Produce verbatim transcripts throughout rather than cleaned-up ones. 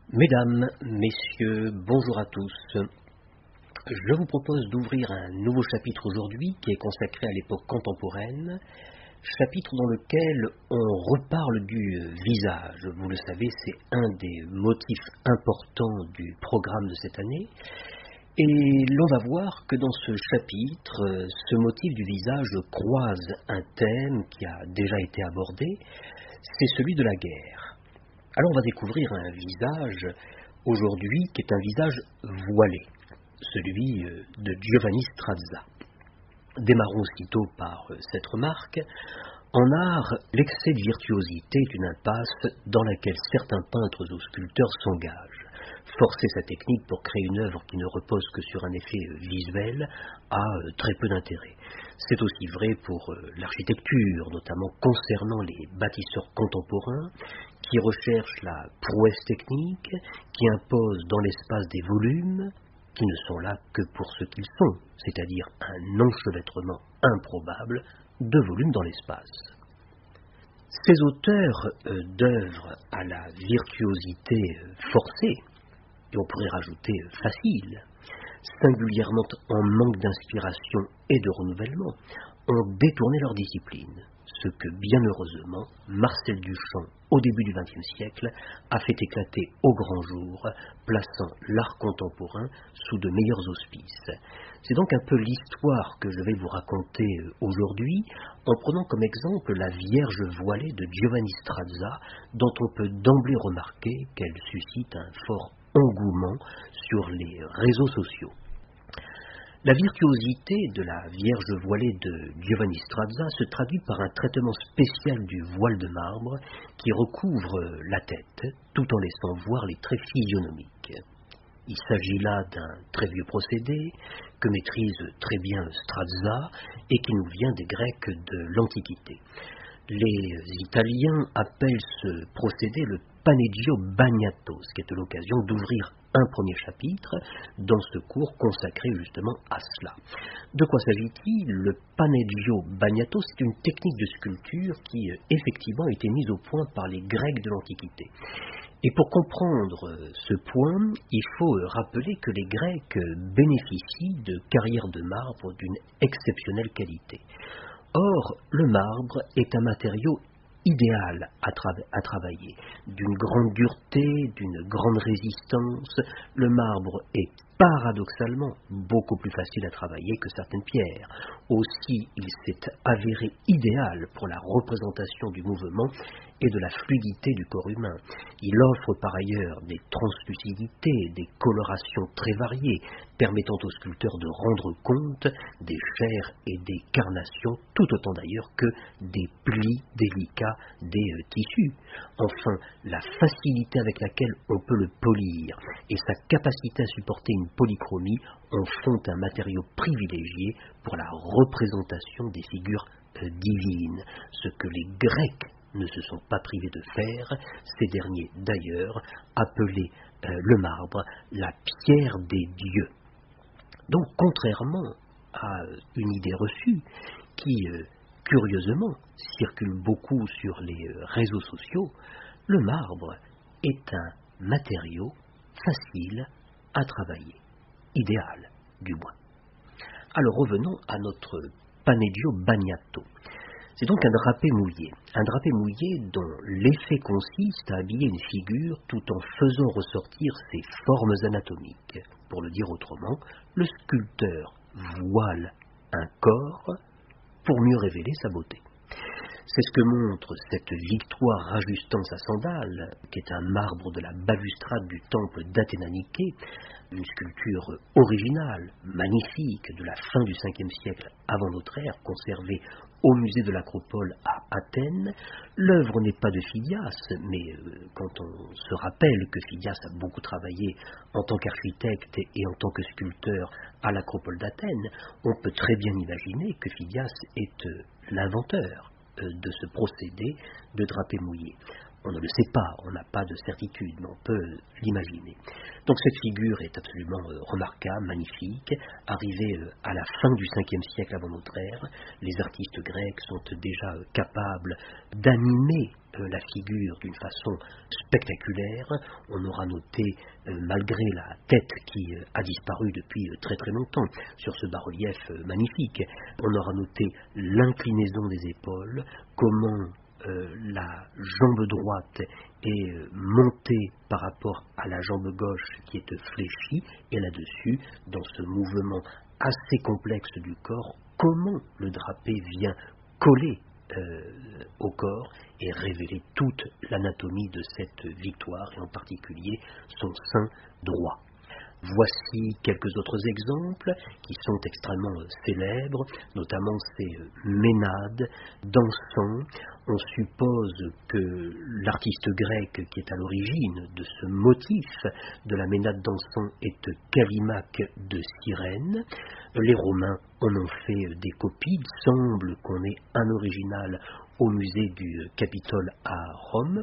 Mesdames, Messieurs, bonjour à tous. Je vous propose d'ouvrir un nouveau chapitre aujourd'hui qui est consacré à l'époque contemporaine, chapitre dans lequel on reparle du visage. Vous le savez, c'est un des motifs importants du programme de cette année. Et l'on va voir que dans ce chapitre, ce motif du visage croise un thème qui a déjà été abordé, c'est celui de la guerre. Alors on va découvrir un visage aujourd'hui qui est un visage voilé, celui de Giovanni Strazza. Démarrons aussitôt par cette remarque. En art, l'excès de virtuosité est une impasse dans laquelle certains peintres ou sculpteurs s'engagent. Forcer sa technique pour créer une œuvre qui ne repose que sur un effet visuel a très peu d'intérêt. C'est aussi vrai pour l'architecture, notamment concernant les bâtisseurs contemporains qui recherchent la prouesse technique, qui imposent dans l'espace des volumes qui ne sont là que pour ce qu'ils sont, c'est-à-dire un enchevêtrement improbable de volumes dans l'espace. Ces auteurs euh, d'œuvres à la virtuosité euh, forcée, et on pourrait rajouter euh, facile, singulièrement en manque d'inspiration et de renouvellement, ont détourné leur discipline, ce que bien heureusement Marcel Duchamp, au début du vingtième siècle, a fait éclater au grand jour, plaçant l'art contemporain sous de meilleurs auspices. C'est donc un peu l'histoire que je vais vous raconter aujourd'hui, en prenant comme exemple la Vierge voilée de Giovanni Strazza, dont on peut d'emblée remarquer qu'elle suscite un fort engouement sur les réseaux sociaux. La virtuosité de la Vierge voilée de Giovanni Strazza se traduit par un traitement spécial du voile de marbre qui recouvre la tête, tout en laissant voir les traits physionomiques. Il s'agit là d'un très vieux procédé que maîtrise très bien Strazza et qui nous vient des Grecs de l'Antiquité. Les Italiens appellent ce procédé le paneggio bagnato, ce qui est l'occasion d'ouvrir un premier chapitre dans ce cours consacré justement à cela. De quoi s'agit-il? Le paneggio bagnato, c'est une technique de sculpture qui effectivement a été mise au point par les Grecs de l'Antiquité. Et pour comprendre ce point, il faut rappeler que les Grecs bénéficient de carrières de marbre d'une exceptionnelle qualité. Or, le marbre est un matériau idéal à, tra- à travailler, d'une grande dureté, d'une grande résistance. Le marbre est paradoxalement beaucoup plus facile à travailler que certaines pierres. Aussi, il s'est avéré idéal pour la représentation du mouvement et de la fluidité du corps humain. Il offre par ailleurs des translucidités, des colorations très variées, permettant aux sculpteurs de rendre compte des chairs et des carnations, tout autant d'ailleurs que des plis délicats des euh, tissus. Enfin, la facilité avec laquelle on peut le polir et sa capacité à supporter une polychromie en font un matériau privilégié pour la représentation des figures euh, divines, ce que les Grecs ne se sont pas privés de faire, ces derniers d'ailleurs appelaient euh, le marbre la pierre des dieux. Donc contrairement à une idée reçue qui, euh, curieusement, circule beaucoup sur les euh, réseaux sociaux, le marbre est un matériau facile à travailler, idéal du moins. Alors revenons à notre paneggio bagnato. C'est donc un drapé mouillé, un drapé mouillé dont l'effet consiste à habiller une figure tout en faisant ressortir ses formes anatomiques. Pour le dire autrement, le sculpteur voile un corps pour mieux révéler sa beauté. C'est ce que montre cette victoire rajustant sa sandale, qui est un marbre de la balustrade du temple d'Athéna-Niké, une sculpture originale, magnifique, de la fin du cinquième siècle avant notre ère, conservée au musée de l'Acropole à Athènes. L'œuvre n'est pas de Phidias, mais euh, quand on se rappelle que Phidias a beaucoup travaillé en tant qu'architecte et en tant que sculpteur à l'Acropole d'Athènes, on peut très bien imaginer que Phidias est euh, l'inventeur de ce procédé de drapé mouillé. On ne le sait pas, on n'a pas de certitude, mais on peut l'imaginer. Donc cette figure est absolument euh, remarquable, magnifique. Arrivée euh, à la fin du cinquième siècle avant notre ère, les artistes grecs sont déjà euh, capables d'animer euh, la figure d'une façon spectaculaire. On aura noté, euh, malgré la tête qui euh, a disparu depuis euh, très très longtemps sur ce bas-relief euh, magnifique, on aura noté l'inclinaison des épaules, comment Euh, la jambe droite est euh, montée par rapport à la jambe gauche qui est fléchie, et là-dessus, dans ce mouvement assez complexe du corps, comment le drapé vient coller euh, au corps et révéler toute l'anatomie de cette victoire, et en particulier son sein droit. Voici quelques autres exemples qui sont extrêmement euh, célèbres, notamment ces euh, ménades dansant. On suppose que l'artiste grec qui est à l'origine de ce motif de la ménade dansant est Callimaque de Cyrène. Les Romains en ont fait euh, des copies. Il semble qu'on ait un original au musée du euh, Capitole à Rome.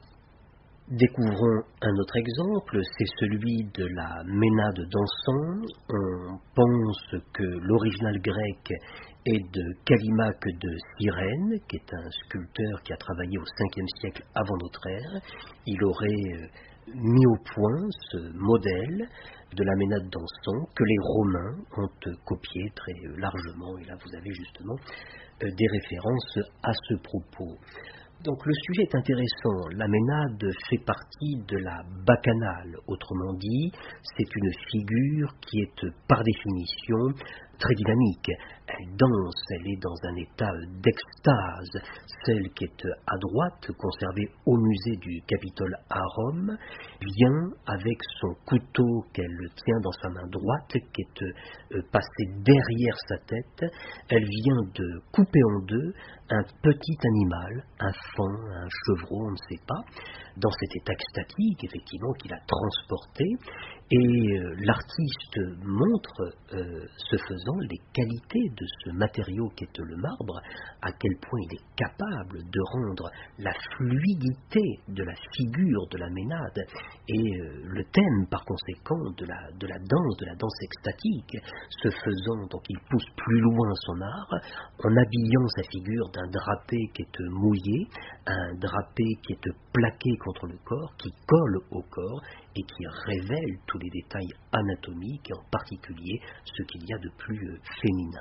Découvrons un autre exemple, c'est celui de la ménade dansant. On pense que l'original grec est de Callimaque de Cyrène, qui est un sculpteur qui a travaillé au cinquième siècle avant notre ère. Il aurait mis au point ce modèle de la ménade dansant que les Romains ont copié très largement, et là vous avez justement des références à ce propos. Donc le sujet est intéressant. La ménade fait partie de la bacchanale. Autrement dit, c'est une figure qui est par définition très dynamique. Elle danse, elle est dans un état d'extase. Celle qui est à droite, conservée au musée du Capitole à Rome, vient avec son couteau qu'elle tient dans sa main droite, qui est passé derrière sa tête. Elle vient de couper en deux un petit animal, un faon, un chevreau, on ne sait pas, dans cet état extatique, effectivement, qu'il a transporté. Et euh, l'artiste montre, euh, ce faisant, les qualités de ce matériau qu'est le marbre, à quel point il est capable de rendre la fluidité de la figure de la ménade et euh, le thème, par conséquent, de la, de la danse, de la danse extatique. Ce faisant, donc, il pousse plus loin son art, en habillant sa figure d'un drapé qui est mouillé, un drapé qui est plaqué contre le corps, qui colle au corps et qui révèle tous les détails anatomiques, et en particulier ce qu'il y a de plus euh, féminin.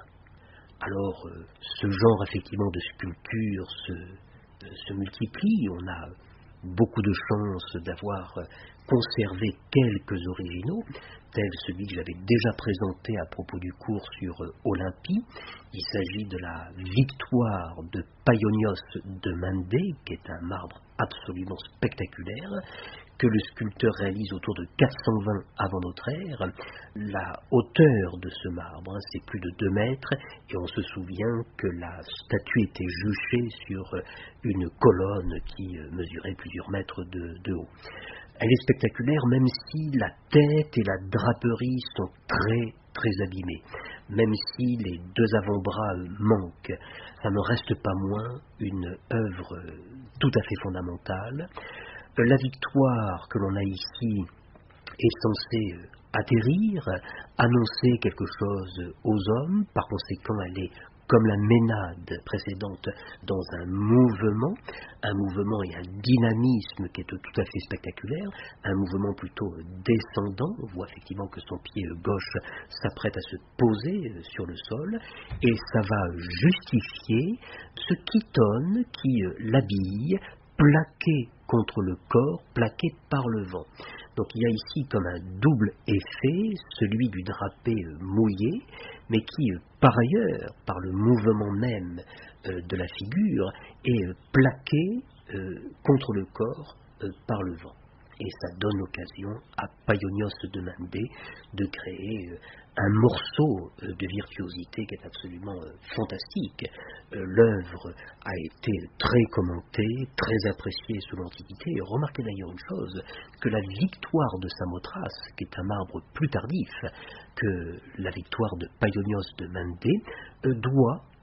Alors, euh, ce genre effectivement de sculpture se, euh, se multiplie. On a beaucoup de chance d'avoir euh, conservé quelques originaux, tel celui que j'avais déjà présenté à propos du cours sur euh, Olympie. Il s'agit de la victoire de Paionios de Mandé, qui est un marbre absolument spectaculaire, que le sculpteur réalise autour de quatre cent vingt avant notre ère. La hauteur de ce marbre, hein, c'est plus de deux mètres, et on se souvient que la statue était juchée sur une colonne qui mesurait plusieurs mètres de, de haut. Elle est spectaculaire, même si la tête et la draperie sont très très abîmées. Même si les deux avant-bras manquent, ça ne reste pas moins une œuvre tout à fait fondamentale. La victoire que l'on a ici est censée atterrir, annoncer quelque chose aux hommes. Par conséquent, elle est, comme la ménade précédente, dans un mouvement, un mouvement et un dynamisme qui est tout à fait spectaculaire, un mouvement plutôt descendant. On voit effectivement que son pied gauche s'apprête à se poser sur le sol, et ça va justifier ce quitonne qui l'habille, plaqué contre le corps, plaqué par le vent. Donc il y a ici comme un double effet, celui du drapé mouillé, mais qui, par ailleurs, par le mouvement même euh, de la figure, est plaqué euh, contre le corps euh, par le vent. Et ça donne l'occasion à Paionios de Mandé de créer euh, un morceau euh, de virtuosité qui est absolument euh, fantastique. Euh, L'œuvre a été très commentée, très appréciée sous l'Antiquité. Et remarquez d'ailleurs une chose, que la victoire de Samothrace, qui est un marbre plus tardif que la victoire de Paionios de Mandé, euh, doit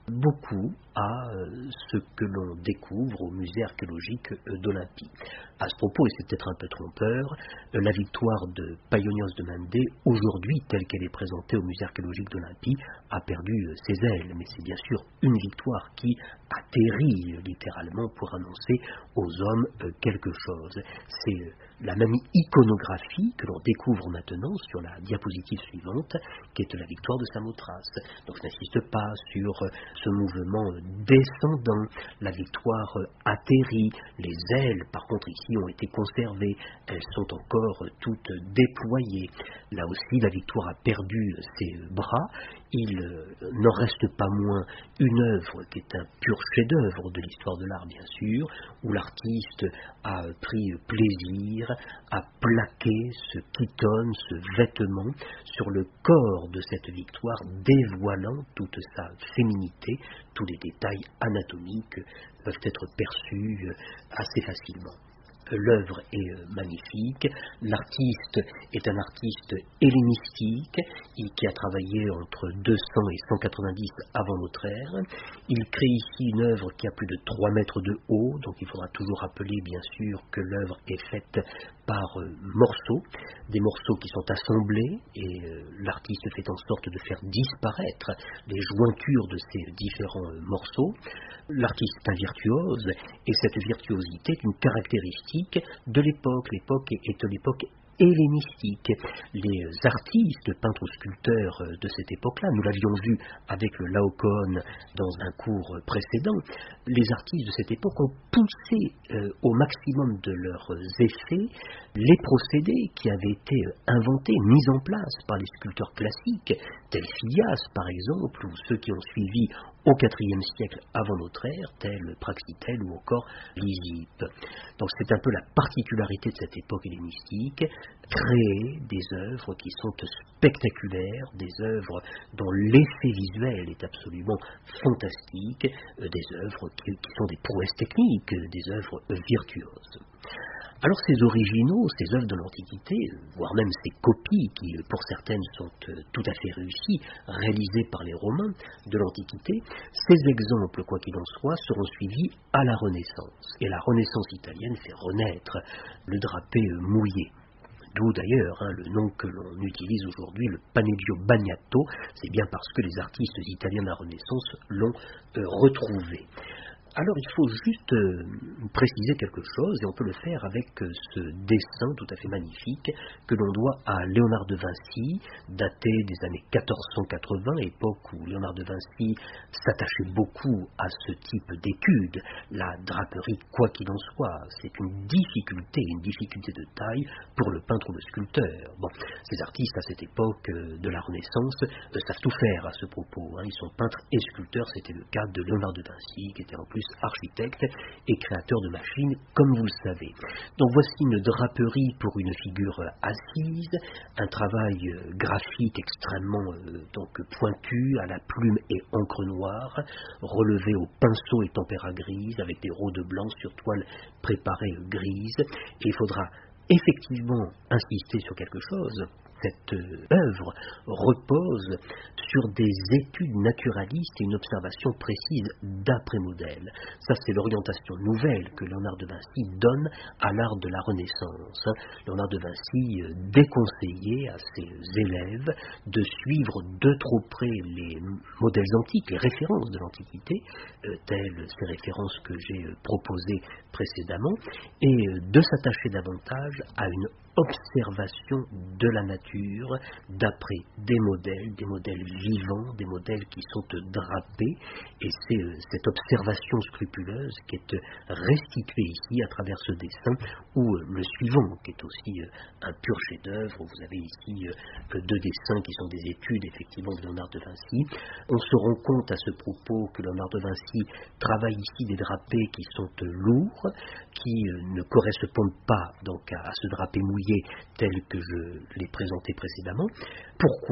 beaucoup à euh, ce que l'on découvre au musée archéologique euh, d'Olympie. À ce propos, et c'est peut-être un peu trompeur, euh, la victoire de Paionios de Mandé, aujourd'hui telle qu'elle est présentée au musée archéologique d'Olympie, a perdu euh, ses ailes, mais c'est bien sûr une victoire qui atterrit euh, littéralement pour annoncer aux hommes euh, quelque chose. C'est euh, la même iconographie que l'on découvre maintenant sur la diapositive suivante, qui est la victoire de Samothrace. Donc je n'insiste pas sur euh, ce mouvement euh, descendant, la victoire euh, atterrit, les ailes par contre ici ont été conservées, elles sont encore euh, toutes déployées. Là aussi la victoire a perdu euh, ses bras, il euh, n'en reste pas moins une œuvre qui est un pur chef-d'œuvre de l'histoire de l'art bien sûr, où l'artiste a euh, pris plaisir à plaquer ce chiton, ce vêtement sur le corps de cette victoire, dévoilant toute sa féminité, tous les détails anatomiques peuvent être perçus assez facilement. L'œuvre est euh, magnifique, l'artiste est un artiste hellénistique qui a travaillé entre deux cents et cent quatre-vingt-dix avant notre ère. Il crée ici une œuvre qui a plus de trois mètres de haut, donc il faudra toujours rappeler bien sûr que l'œuvre est faite par euh, morceaux, des morceaux qui sont assemblés et euh, l'artiste fait en sorte de faire disparaître les jointures de ces différents euh, morceaux. L'artiste est un virtuose et cette virtuosité est une caractéristique de l'époque. L'époque est l'époque hellénistique. Les artistes, peintres ou sculpteurs de cette époque-là, nous l'avions vu avec le Laocoon dans un cours précédent, les artistes de cette époque ont poussé euh, au maximum de leurs effets les procédés qui avaient été inventés, mis en place par les sculpteurs classiques, tels Phidias par exemple, ou ceux qui ont suivi au quatrième siècle avant notre ère, tels Praxitèle ou encore Lysippe. Donc c'est un peu la particularité de cette époque hellénistique, créer des œuvres qui sont spectaculaires, des œuvres dont l'effet visuel est absolument fantastique, euh, des œuvres qui, qui sont des prouesses techniques, euh, des œuvres euh, virtuoses. Alors ces originaux, ces œuvres de l'Antiquité, voire même ces copies qui pour certaines sont tout à fait réussies, réalisées par les Romains de l'Antiquité, ces exemples, quoi qu'il en soit, seront suivis à la Renaissance. Et la Renaissance italienne fait renaître le drapé mouillé. D'où d'ailleurs hein, le nom que l'on utilise aujourd'hui, le paneggio bagnato, c'est bien parce que les artistes italiens de la Renaissance l'ont euh, retrouvé. Alors il faut juste euh, préciser quelque chose, et on peut le faire avec euh, ce dessin tout à fait magnifique que l'on doit à Léonard de Vinci, daté des années quatorze cent quatre-vingts, époque où Léonard de Vinci s'attachait beaucoup à ce type d'étude. La draperie, quoi qu'il en soit, c'est une difficulté, une difficulté de taille pour le peintre ou le sculpteur. Bon, ces artistes à cette époque euh, de la Renaissance euh, savent tout faire à ce propos, hein. Ils sont peintres et sculpteurs, c'était le cas de Léonard de Vinci, qui était en plus architecte et créateur de machines, comme vous le savez. Donc voici une draperie pour une figure assise, un travail graphique extrêmement euh, donc pointu, à la plume et encre noire, relevé au pinceau et tempéra grise, avec des rods de blanc sur toile préparée grise. Et il faudra effectivement insister sur quelque chose. Cette œuvre repose sur des études naturalistes et une observation précise d'après-modèle. Ça, c'est l'orientation nouvelle que Léonard de Vinci donne à l'art de la Renaissance. Léonard de Vinci déconseillait à ses élèves de suivre de trop près les modèles antiques, les références de l'Antiquité, telles ces références que j'ai proposées précédemment, et de s'attacher davantage à une observation de la nature d'après des modèles, des modèles vivants, des modèles qui sont drapés, et c'est euh, cette observation scrupuleuse qui est restituée ici à travers ce dessin, ou euh, le suivant, qui est aussi euh, un pur chef-d'œuvre. Vous avez ici euh, deux dessins qui sont des études effectivement de Léonard de Vinci. On se rend compte à ce propos que Léonard de Vinci travaille ici des drapés qui sont euh, lourds, qui euh, ne correspondent pas donc à, à ce drapé mouillé tel que je l'ai présenté précédemment. Pourquoi ?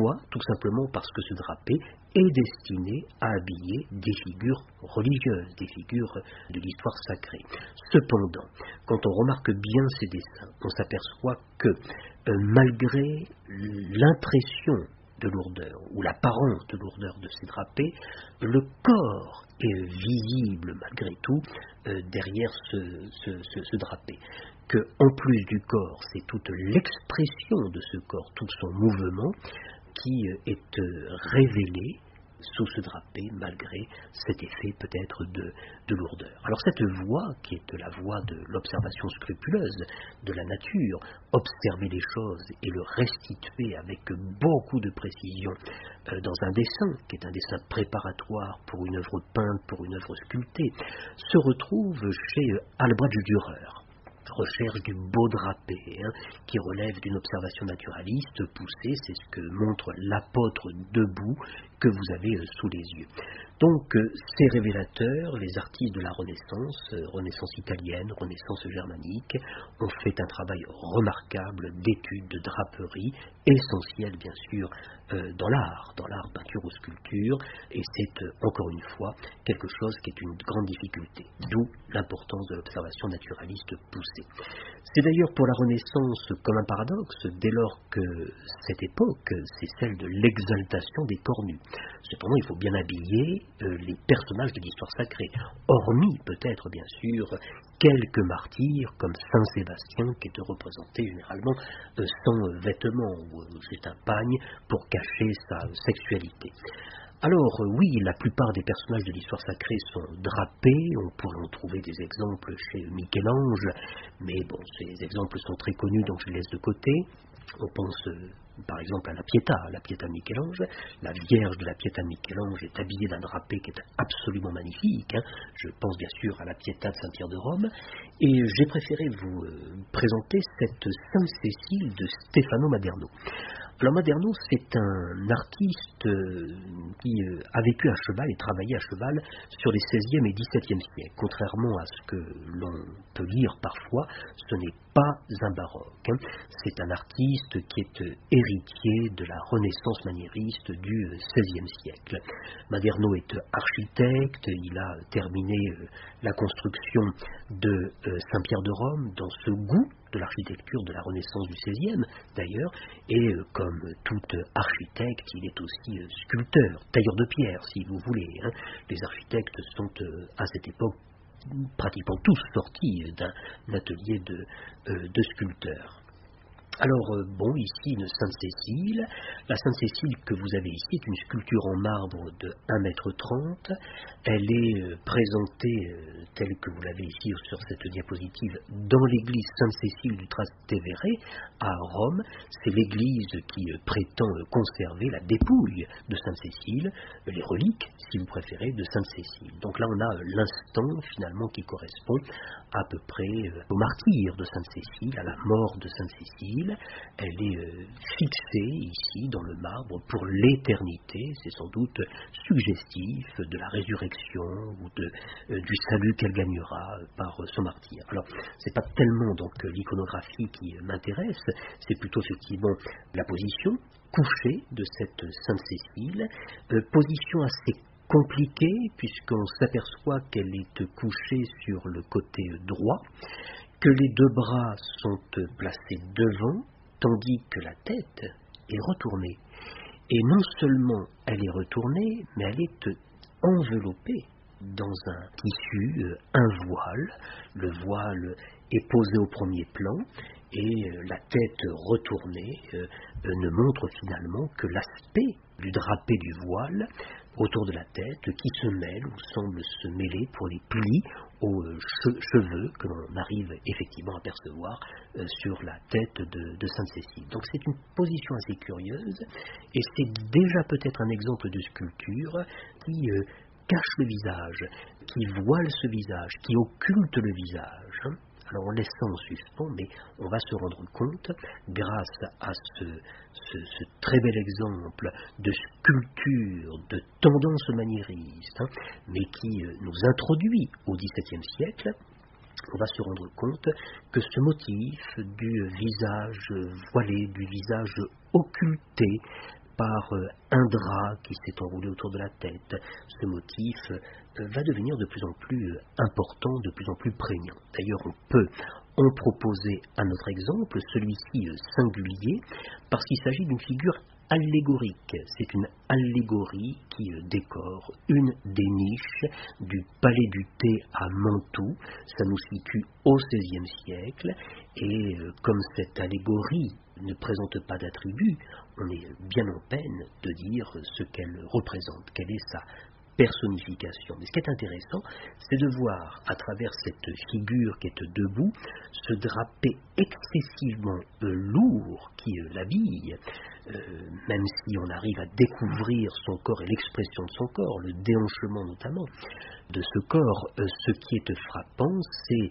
Tout simplement parce que ce drapé est destiné à habiller des figures religieuses, des figures de l'histoire sacrée. Cependant, quand on remarque bien ces dessins, on s'aperçoit que euh, malgré l'impression de lourdeur, ou l'apparence de lourdeur de ces drapés, le corps est visible malgré tout euh, derrière ce, ce, ce, ce drapé. Que, en plus du corps, c'est toute l'expression de ce corps, tout son mouvement, qui euh, est euh, révélé sous ce drapé, malgré cet effet peut-être de, de lourdeur. Alors cette voie, qui est la voie de l'observation scrupuleuse de la nature, observer les choses et le restituer avec beaucoup de précision euh, dans un dessin, qui est un dessin préparatoire pour une œuvre peinte, pour une œuvre sculptée, se retrouve chez euh, Albrecht Dürer. Recherche du beau drapé, hein, qui relève d'une observation naturaliste poussée, c'est ce que montre l'apôtre debout que vous avez euh, sous les yeux. Donc, euh, ces révélateurs, les artistes de la Renaissance, euh, Renaissance italienne, Renaissance germanique, ont fait un travail remarquable d'étude de draperie, essentiel bien sûr euh, dans l'art, dans l'art peinture ou sculpture, et c'est euh, encore une fois quelque chose qui est une grande difficulté, d'où l'importance de l'observation naturaliste poussée. C'est d'ailleurs pour la Renaissance comme un paradoxe, dès lors que cette époque, c'est celle de l'exaltation des corps nus. Cependant, il faut bien habiller euh, les personnages de l'histoire sacrée, hormis peut-être bien sûr quelques martyrs comme Saint Sébastien qui était représenté généralement euh, sans vêtements ou euh, juste un pagne pour cacher sa sexualité. Alors euh, oui, la plupart des personnages de l'histoire sacrée sont drapés, on pourrait en trouver des exemples chez Michel-Ange, mais bon, ces exemples sont très connus donc je les laisse de côté. On pense euh, par exemple à la Pietà, à la Pietà de Michel-Ange. La Vierge de la Pietà de Michel-Ange est habillée d'un drapé qui est absolument magnifique. Hein. Je pense bien sûr à la Pietà de Saint-Pierre de Rome. Et j'ai préféré vous euh, présenter cette Sainte Cécile de Stefano Maderno. Alors Maderno, c'est un artiste euh, qui euh, a vécu à cheval et travaillé à cheval sur les seizième et dix-septième siècles. Contrairement à ce que l'on peut lire parfois, ce n'est pas un baroque. Hein. C'est un artiste qui est euh, héritier de la Renaissance maniériste du euh, seizième siècle. Maderno est euh, architecte, il a terminé euh, la construction de euh, Saint-Pierre de Rome dans ce goût de l'architecture de la Renaissance du seizième d'ailleurs, et euh, comme tout euh, architecte, il est aussi euh, sculpteur, tailleur de pierre si vous voulez. Hein. Les architectes sont euh, à cette époque pratiquement tous sortis d'un atelier de, euh, de sculpteurs. Alors, euh, bon, ici une Sainte Cécile. La Sainte Cécile que vous avez ici est une sculpture en marbre de un mètre trente. Elle est euh, présentée, euh, telle que vous l'avez ici sur cette diapositive, dans l'église Sainte-Cécile du Trastevere à Rome. C'est l'église qui euh, prétend euh, conserver la dépouille de Sainte-Cécile, euh, les reliques, si vous préférez, de Sainte-Cécile. Donc là, on a euh, l'instant, finalement, qui correspond à peu près euh, au martyre de Sainte-Cécile, à la mort de Sainte-Cécile. Elle est euh, fixée ici dans le marbre pour l'éternité. C'est sans doute suggestif de la résurrection ou de, euh, du salut qu'elle gagnera euh, par euh, son martyre. Alors, c'est pas tellement donc l'iconographie qui euh, m'intéresse, c'est plutôt effectivement la position couchée de cette Sainte Cécile, euh, position assez compliquée puisqu'on s'aperçoit qu'elle est couchée sur le côté droit, que les deux bras sont placés devant, tandis que la tête est retournée. Et non seulement elle est retournée, mais elle est enveloppée dans un tissu, un voile. Le voile est posé au premier plan, et la tête retournée euh, ne montre finalement que l'aspect du drapé du voile autour de la tête qui se mêle ou semble se mêler pour les plis aux che- cheveux que l'on arrive effectivement à percevoir euh, sur la tête de, de Sainte-Cécile. Donc c'est une position assez curieuse et c'est déjà peut-être un exemple de sculpture qui euh, cache le visage, qui voile ce visage, qui occulte le visage. Hein. Alors on laisse ça en suspens, mais on va se rendre compte, grâce à ce, ce, ce très bel exemple de sculpture, de tendance maniériste, hein, mais qui euh, nous introduit au dix-septième siècle, on va se rendre compte que ce motif du visage voilé, du visage occulté, par un drap qui s'est enroulé autour de la tête, ce motif va devenir de plus en plus important, de plus en plus prégnant. D'ailleurs, on peut en proposer un autre exemple, celui-ci singulier, parce qu'il s'agit d'une figure allégorique. C'est une allégorie qui euh, décore une des niches du Palais du Thé à Mantoue. Ça nous situe au seizième siècle et euh, comme cette allégorie ne présente pas d'attribut, on est bien en peine de dire ce qu'elle représente, quelle est sa personnification. Mais ce qui est intéressant, c'est de voir à travers cette figure qui est debout ce drapé excessivement euh, lourd qui euh, l'habille, euh, même si on arrive à découvrir son corps et l'expression de son corps, le déhanchement notamment de ce corps, euh, ce qui est frappant, c'est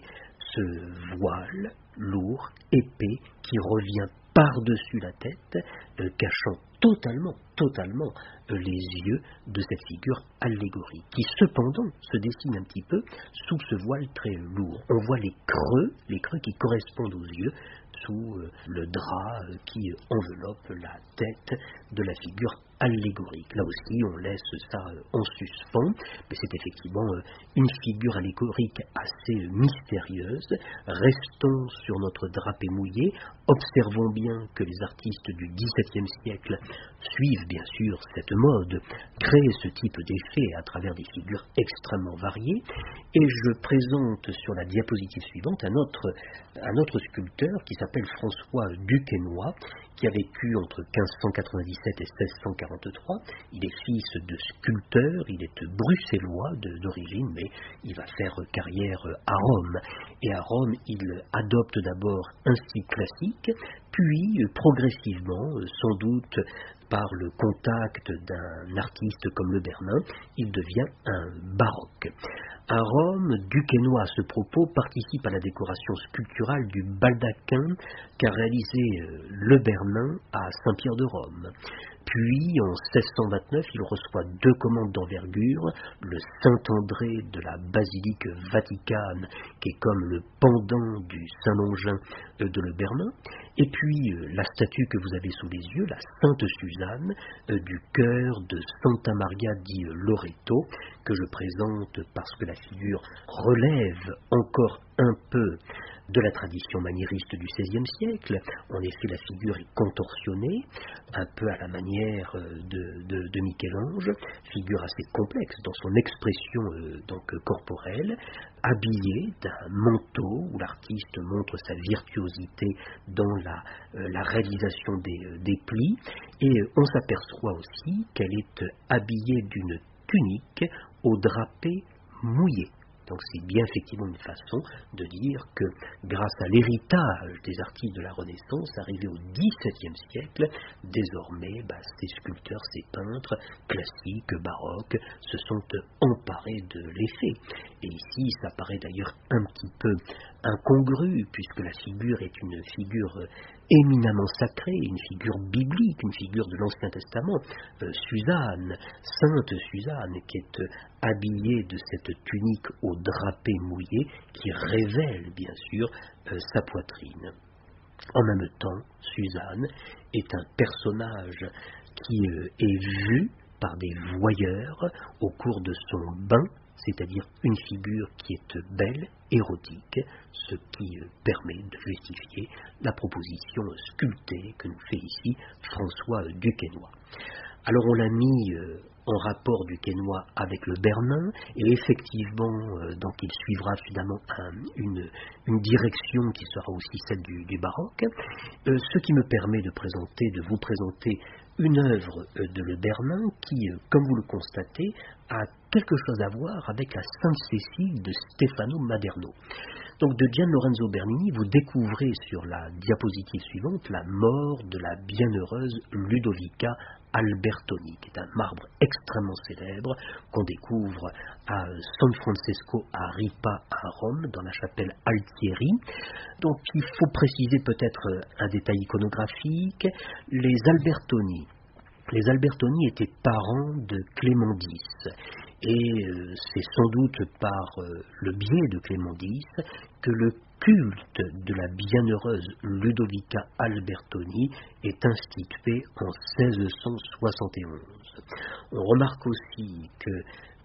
ce voile lourd, épais, qui revient par-dessus la tête, euh, cachant totalement, totalement euh, les yeux de cette figure allégorique, qui cependant se dessine un petit peu sous ce voile très lourd. On voit les creux, les creux qui correspondent aux yeux, sous euh, le drap euh, qui enveloppe la tête de la figure allégorique. Là aussi, on laisse ça euh, en suspens, mais c'est effectivement euh, une figure allégorique assez euh, mystérieuse. Restons sur notre drapé mouillé, observons bien que les artistes du dix-septième siècle suivent bien sûr cette mode, créent ce type d'effet à travers des figures extrêmement variées, et je présente sur la diapositive suivante un autre, un autre sculpteur qui s'appelle François Duquesnoy, qui a vécu entre quinze cent quatre-vingt-dix-sept et seize cent quarante-trois. Il est fils de sculpteur, il est bruxellois de- d'origine, mais il va faire carrière à Rome. Et à Rome, il adopte d'abord un style classique, puis progressivement, sans doute par le contact d'un artiste comme Le Bernin, il devient un baroque. À Rome, Duquesnoy, à ce propos, participe à la décoration sculpturale du baldaquin qu'a réalisé euh, Le Bernin à Saint-Pierre de Rome. Puis, en seize cent vingt-neuf, il reçoit deux commandes d'envergure, le Saint-André de la basilique Vaticane, qui est comme le pendant du Saint-Longin euh, de Le Bernin, et puis euh, la statue que vous avez sous les yeux, la Sainte Suzanne, euh, du chœur de Santa Maria di Loreto, que je présente parce que la figure relève encore un peu de la tradition maniériste du seizième siècle. En effet, la figure est contorsionnée, un peu à la manière de, de, de Michel-Ange, figure assez complexe dans son expression euh, donc corporelle, habillée d'un manteau où l'artiste montre sa virtuosité dans la, euh, la réalisation des, euh, des plis, et euh, on s'aperçoit aussi qu'elle est habillée d'une tunique au drapé mouillé. Donc c'est bien effectivement une façon de dire que grâce à l'héritage des artistes de la Renaissance, arrivé au dix-septième siècle, désormais bah, ces sculpteurs, ces peintres classiques, baroques, se sont emparés de l'effet. Et ici, ça paraît d'ailleurs un petit peu incongru, puisque la figure est une figure éminemment sacrée, une figure biblique, une figure de l'Ancien Testament, euh, Suzanne, Sainte Suzanne, qui est euh, habillée de cette tunique au drapé mouillé, qui révèle bien sûr euh, sa poitrine. En même temps, Suzanne est un personnage qui euh, est vu par des voyeurs au cours de son bain, c'est-à-dire une figure qui est belle, érotique, ce qui permet de justifier la proposition sculptée que nous fait ici François Duquesnoy. Alors on l'a mis euh, en rapport Duquesnoy avec le Bernin, et effectivement, euh, donc il suivra finalement un, une, une direction qui sera aussi celle du, du baroque, euh, ce qui me permet de présenter, de vous présenter une œuvre euh, de Le Bernin qui, euh, comme vous le constatez, a quelque chose à voir avec la Sainte-Cécile de Stefano Maderno. Donc de Gian Lorenzo Bernini, vous découvrez sur la diapositive suivante la mort de la bienheureuse Ludovica Albertoni, qui est un marbre extrêmement célèbre qu'on découvre à San Francesco à Ripa à Rome, dans la chapelle Altieri. Donc il faut préciser peut-être un détail iconographique. Les Albertoni, les Albertoni étaient parents de Clément X. Et euh, c'est sans doute par euh, le biais de Clément X que le culte de la bienheureuse Ludovica Albertoni est institué en seize cent soixante et onze. On remarque aussi que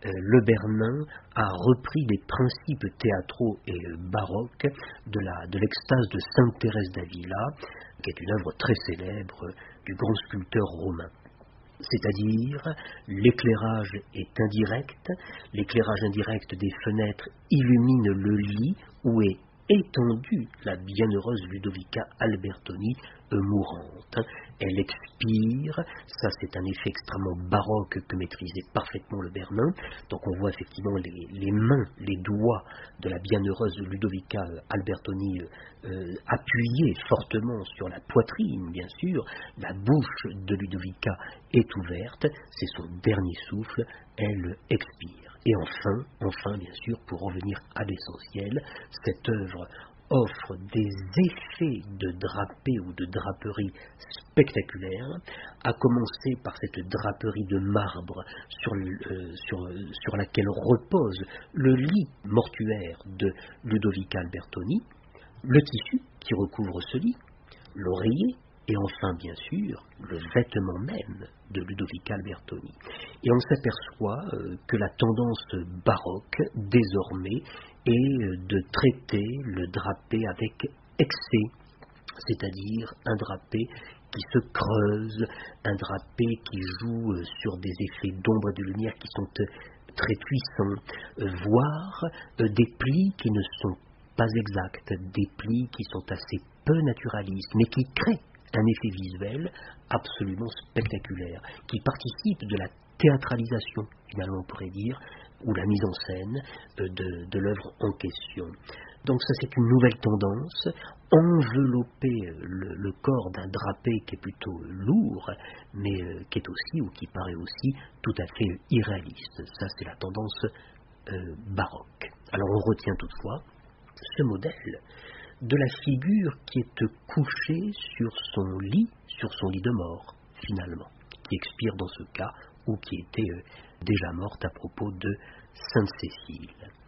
le Bernin a repris les principes théâtraux et baroques de, la, de l'extase de Sainte Thérèse d'Avila, qui est une œuvre très célèbre du grand sculpteur romain. C'est-à-dire, l'éclairage est indirect, l'éclairage indirect des fenêtres illumine le lit où est étendue la bienheureuse Ludovica Albertoni euh, mourante. Elle expire, ça c'est un effet extrêmement baroque que maîtrisait parfaitement le Bernin. Donc on voit effectivement les, les mains, les doigts de la bienheureuse Ludovica Albertoni euh, appuyés fortement sur la poitrine, bien sûr. La bouche de Ludovica est ouverte, c'est son dernier souffle, elle expire. Et enfin, enfin, bien sûr, pour revenir à l'essentiel, cette œuvre offre des effets de drapé ou de draperie spectaculaires, à commencer par cette draperie de marbre sur, euh, sur, sur laquelle repose le lit mortuaire de Ludovica Albertoni, le tissu qui recouvre ce lit, l'oreiller, et enfin, bien sûr, le vêtement même de Ludovica Albertoni. Et on s'aperçoit euh, que la tendance baroque, désormais, est euh, de traiter le drapé avec excès, c'est-à-dire un drapé qui se creuse, un drapé qui joue euh, sur des effets d'ombre et de lumière qui sont euh, très puissants, euh, voire euh, des plis qui ne sont pas exacts, des plis qui sont assez peu naturalistes, mais qui créent un effet visuel absolument spectaculaire, qui participe de la théâtralisation, finalement on pourrait dire, ou la mise en scène de, de l'œuvre en question. Donc ça c'est une nouvelle tendance, envelopper le, le corps d'un drapé qui est plutôt lourd, mais euh, qui est aussi, ou qui paraît aussi, tout à fait irréaliste. Ça c'est la tendance euh, baroque. Alors on retient toutefois ce modèle de la figure qui est couchée sur son lit, sur son lit de mort, finalement, qui expire dans ce cas, ou qui était euh, déjà morte à propos de Sainte Cécile.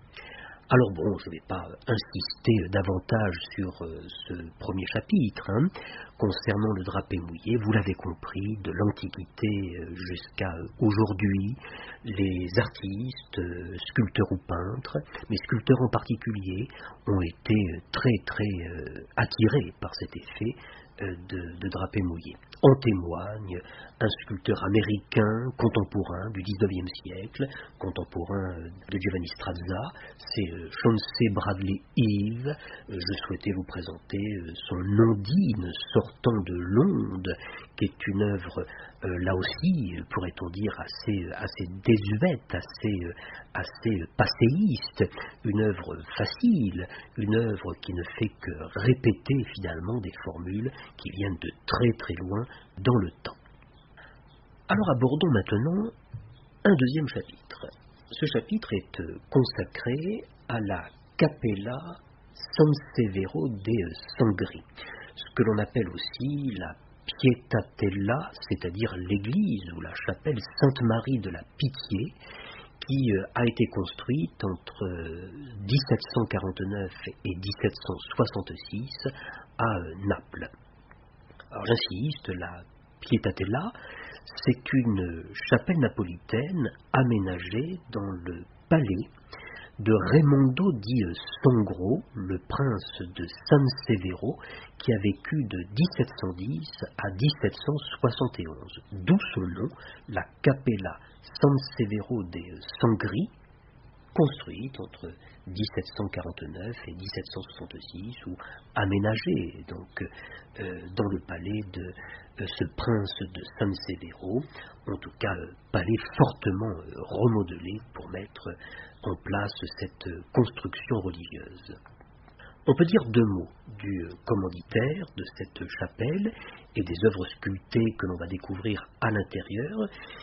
Alors bon, je ne vais pas insister davantage sur euh, ce premier chapitre, hein, concernant le drapé mouillé. Vous l'avez compris, de l'Antiquité euh, jusqu'à aujourd'hui, les artistes, euh, sculpteurs ou peintres, mais sculpteurs en particulier, ont été euh, très très euh, attirés par cet effet euh, de, de drapé mouillé. En témoigne un sculpteur américain contemporain du dix-neuvième siècle, contemporain de Giovanni Strazza, c'est Chauncey Bradley Eve. Je souhaitais vous présenter son Ondine sortant de l'onde, qui est une œuvre, euh, là aussi, pourrait-on dire, assez, assez désuète, assez, assez passéiste, une œuvre facile, une œuvre qui ne fait que répéter finalement des formules qui viennent de très très loin dans le temps. Alors abordons maintenant un deuxième chapitre. Ce chapitre est consacré à la Cappella San Severo de Sangri, ce que l'on appelle aussi la Pietatella, c'est-à-dire l'église ou la chapelle Sainte-Marie de la Pitié, qui a été construite entre dix-sept cent quarante-neuf et dix-sept cent soixante-six à Naples. Alors j'insiste, la Pietatella, c'est une chapelle napolitaine aménagée dans le palais de Raimondo di Sangro, le prince de San Severo, qui a vécu de dix-sept cent dix à dix-sept cent soixante et onze, d'où son nom, la Cappella San Severo de Sangri, construite entre dix-sept cent quarante-neuf et dix-sept cent soixante-six, ou aménagée donc euh, dans le palais de euh, ce prince de San Severo, en tout cas euh, palais fortement euh, remodelé pour mettre en place cette euh, construction religieuse. On peut dire deux mots du commanditaire de cette chapelle et des œuvres sculptées que l'on va découvrir à l'intérieur.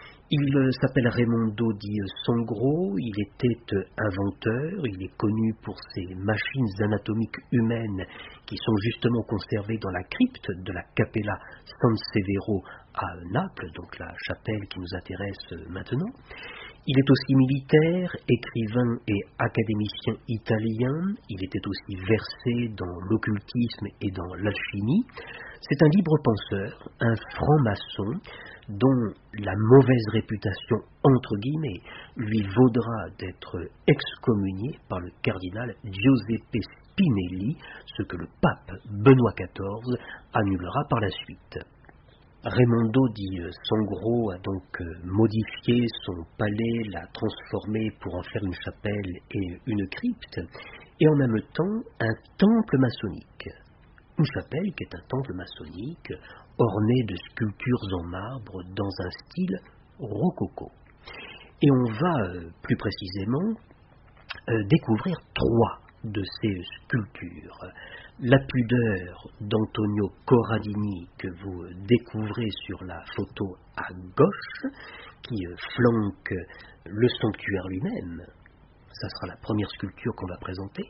Il s'appelle Raimondo di Sangro, il était inventeur, il est connu pour ses machines anatomiques humaines qui sont justement conservées dans la crypte de la Cappella San Severo à Naples, donc la chapelle qui nous intéresse maintenant. Il est aussi militaire, écrivain et académicien italien, il était aussi versé dans l'occultisme et dans l'alchimie. C'est un libre penseur, un franc-maçon, dont la mauvaise réputation, entre guillemets, lui vaudra d'être excommunié par le cardinal Giuseppe Spinelli, ce que le pape Benoît quatorze annulera par la suite. Raimondo dit Sangro a donc modifié son palais, l'a transformé pour en faire une chapelle et une crypte, et en même temps un temple maçonnique. Une chapelle qui est un temple maçonnique orné de sculptures en marbre dans un style rococo. Et on va euh, plus précisément euh, découvrir trois de ces sculptures. La pudeur d'Antonio Corradini que vous découvrez sur la photo à gauche, qui euh, flanque le sanctuaire lui-même. Ça sera la première sculpture qu'on va présenter.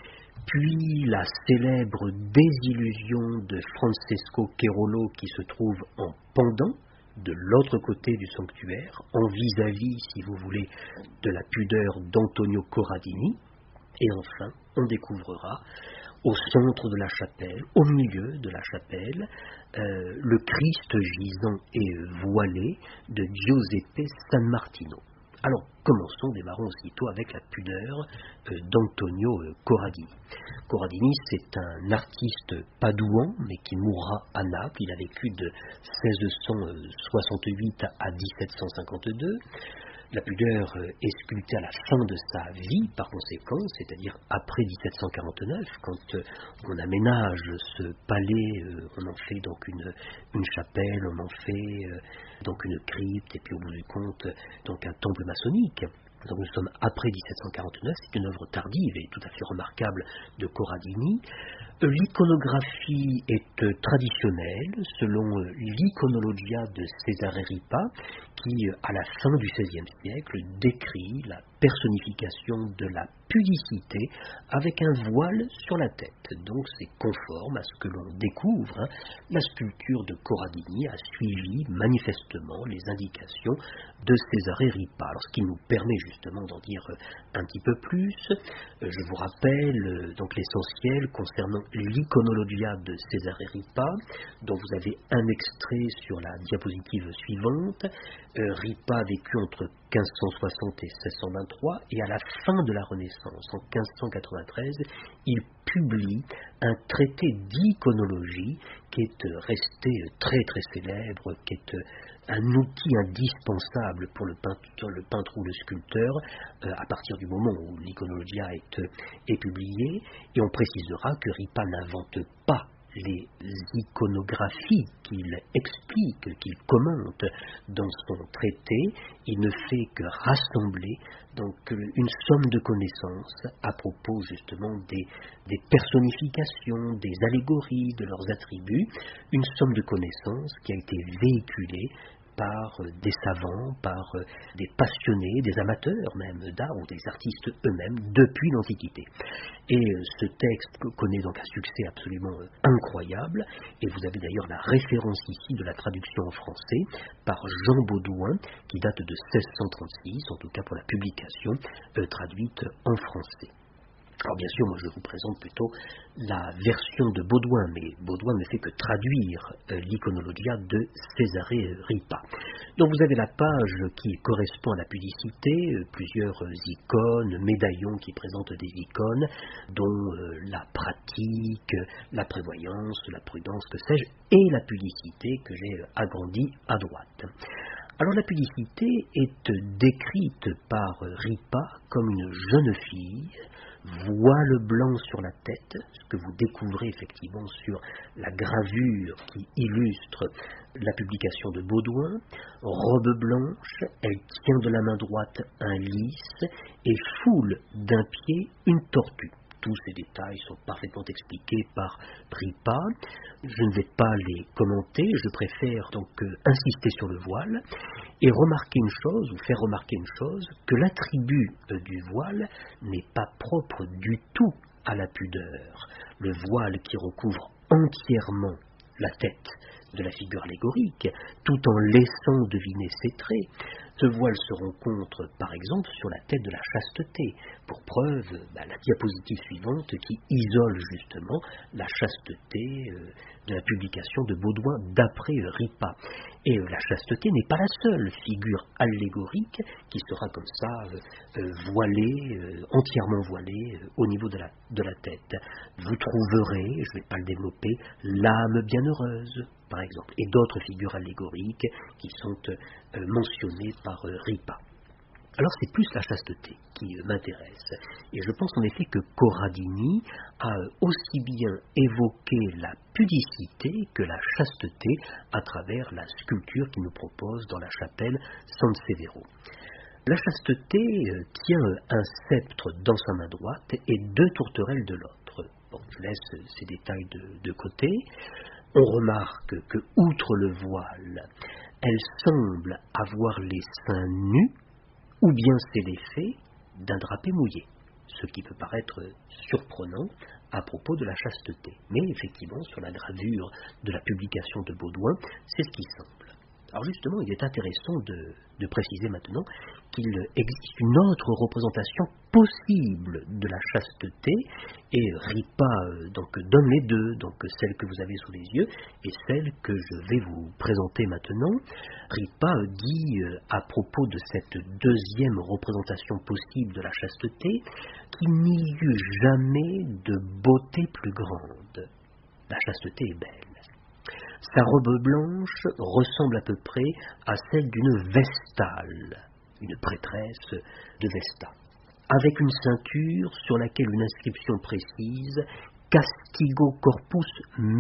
Puis la célèbre Désillusion de Francesco Querolo qui se trouve en pendant de l'autre côté du sanctuaire, en vis-à-vis, si vous voulez, de la pudeur d'Antonio Corradini. Et enfin, on découvrera au centre de la chapelle, au milieu de la chapelle, euh, le Christ gisant et voilé de Giuseppe San Martino. Alors, commençons, démarrons aussitôt avec la pudeur euh, d'Antonio euh, Corradini. Corradini, c'est un artiste padouan, mais qui mourra à Naples. Il a vécu de seize cent soixante-huit à dix-sept cent cinquante-deux. La pudeur est sculptée à la fin de sa vie, par conséquent, c'est-à-dire après dix-sept cent quarante-neuf, quand on aménage ce palais, on en fait donc une, une chapelle, on en fait donc une crypte, et puis au bout du compte, donc un temple maçonnique. Donc nous sommes après dix-sept cent quarante-neuf, c'est une œuvre tardive et tout à fait remarquable de Corradini. L'iconographie est traditionnelle, selon l'Iconologia de Cesare Ripa, qui, à la fin du seizième siècle, décrit la personnification de la pudicité avec un voile sur la tête. Donc c'est conforme à ce que l'on découvre. Hein. La sculpture de Corradini a suivi manifestement les indications de Cesare Ripa. Alors ce qui nous permet justement d'en dire un petit peu plus, je vous rappelle donc l'essentiel concernant l'iconologia de Cesare Ripa, dont vous avez un extrait sur la diapositive suivante. Euh, Ripa a vécu entre quinze cent soixante et seize cent vingt-trois, et à la fin de la Renaissance, en quinze cent quatre-vingt-treize, il publie un traité d'iconologie qui est resté très très célèbre, qui est un outil indispensable pour le peintre, le peintre ou le sculpteur euh, à partir du moment où l'iconologia est, est publiée, et on précisera que Ripa n'invente pas les iconographies qu'il explique, qu'il commente dans son traité. Il ne fait que rassembler donc une somme de connaissances à propos justement des, des personnifications, des allégories, de leurs attributs, une somme de connaissances qui a été véhiculée par des savants, par des passionnés, des amateurs même d'art ou des artistes eux-mêmes depuis l'Antiquité. Et ce texte connaît donc un succès absolument incroyable, et vous avez d'ailleurs la référence ici de la traduction en français par Jean Baudouin, qui date de seize cent trente-six, en tout cas pour la publication euh, traduite en français. Alors bien sûr, moi je vous présente plutôt la version de Baudouin, mais Baudouin ne fait que traduire euh, l'iconologia de Cesare Ripa. Donc vous avez la page qui correspond à la pudicité, euh, plusieurs euh, icônes, médaillons qui présentent des icônes, dont euh, la pratique, la prévoyance, la prudence, que sais-je, et la pudicité que j'ai euh, agrandie à droite. Alors la pudicité est décrite par Ripa comme une jeune fille, voile blanc sur la tête, ce que vous découvrez effectivement sur la gravure qui illustre la publication de Baudouin, robe blanche, elle tient de la main droite un lys et foule d'un pied une tortue. Tous ces détails sont parfaitement expliqués par Ripa. Je ne vais pas les commenter, je préfère donc euh, insister sur le voile et remarquer une chose, ou faire remarquer une chose, que l'attribut euh, du voile n'est pas propre du tout à la pudeur. Le voile qui recouvre entièrement la tête de la figure allégorique, tout en laissant deviner ses traits, Ce voile se rencontre par exemple sur la tête de la chasteté, pour preuve bah, la diapositive suivante qui isole justement la chasteté euh, de la publication de Baudouin d'après euh, Ripa. Et euh, la chasteté n'est pas la seule figure allégorique qui sera comme ça euh, euh, voilée, euh, entièrement voilée euh, au niveau de la, de la tête. Vous trouverez, je ne vais pas le développer, l'âme bienheureuse, par exemple, et d'autres figures allégoriques qui sont euh, mentionnées par euh, Ripa. Alors c'est plus la chasteté qui euh, m'intéresse, et je pense en effet que Corradini a euh, aussi bien évoqué la pudicité que la chasteté à travers la sculpture qu'il nous propose dans la chapelle San Severo. La chasteté euh, tient euh, un sceptre dans sa main droite et deux tourterelles de l'autre. Bon, je laisse ces détails de, de côté. On remarque que, outre le voile, elle semble avoir les seins nus, ou bien c'est l'effet d'un drapé mouillé, ce qui peut paraître surprenant à propos de la chasteté. Mais effectivement, sur la gravure de la publication de Baudouin, c'est ce qui semble. Alors justement, il est intéressant de, de préciser maintenant qu'il existe une autre représentation possible de la chasteté, et Ripa euh, donc, donne les deux, donc celle que vous avez sous les yeux et celle que je vais vous présenter maintenant. Ripa dit euh, à propos de cette deuxième représentation possible de la chasteté qu'il n'y eut jamais de beauté plus grande. La chasteté est belle. Sa robe blanche ressemble à peu près à celle d'une vestale, une prêtresse de Vesta, avec une ceinture sur laquelle une inscription précise « Castigo corpus meum »,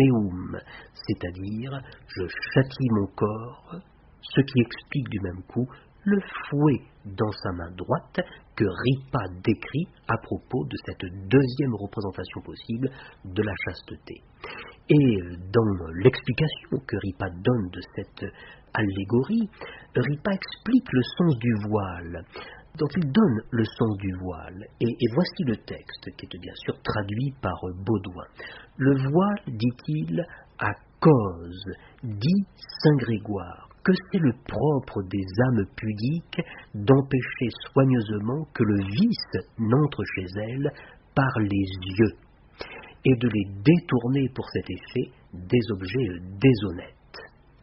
c'est-à-dire « Je châtie mon corps », ce qui explique du même coup le fouet dans sa main droite que Ripa décrit à propos de cette deuxième représentation possible de la chasteté. Et dans l'explication que Ripa donne de cette allégorie, Ripa explique le sens du voile. Donc il donne le sens du voile, et, et voici le texte, qui est bien sûr traduit par Baudouin. Le voile, dit-il, à cause, dit Saint Grégoire, que c'est le propre des âmes pudiques d'empêcher soigneusement que le vice n'entre chez elles par les yeux, et de les détourner pour cet effet des objets déshonnêtes.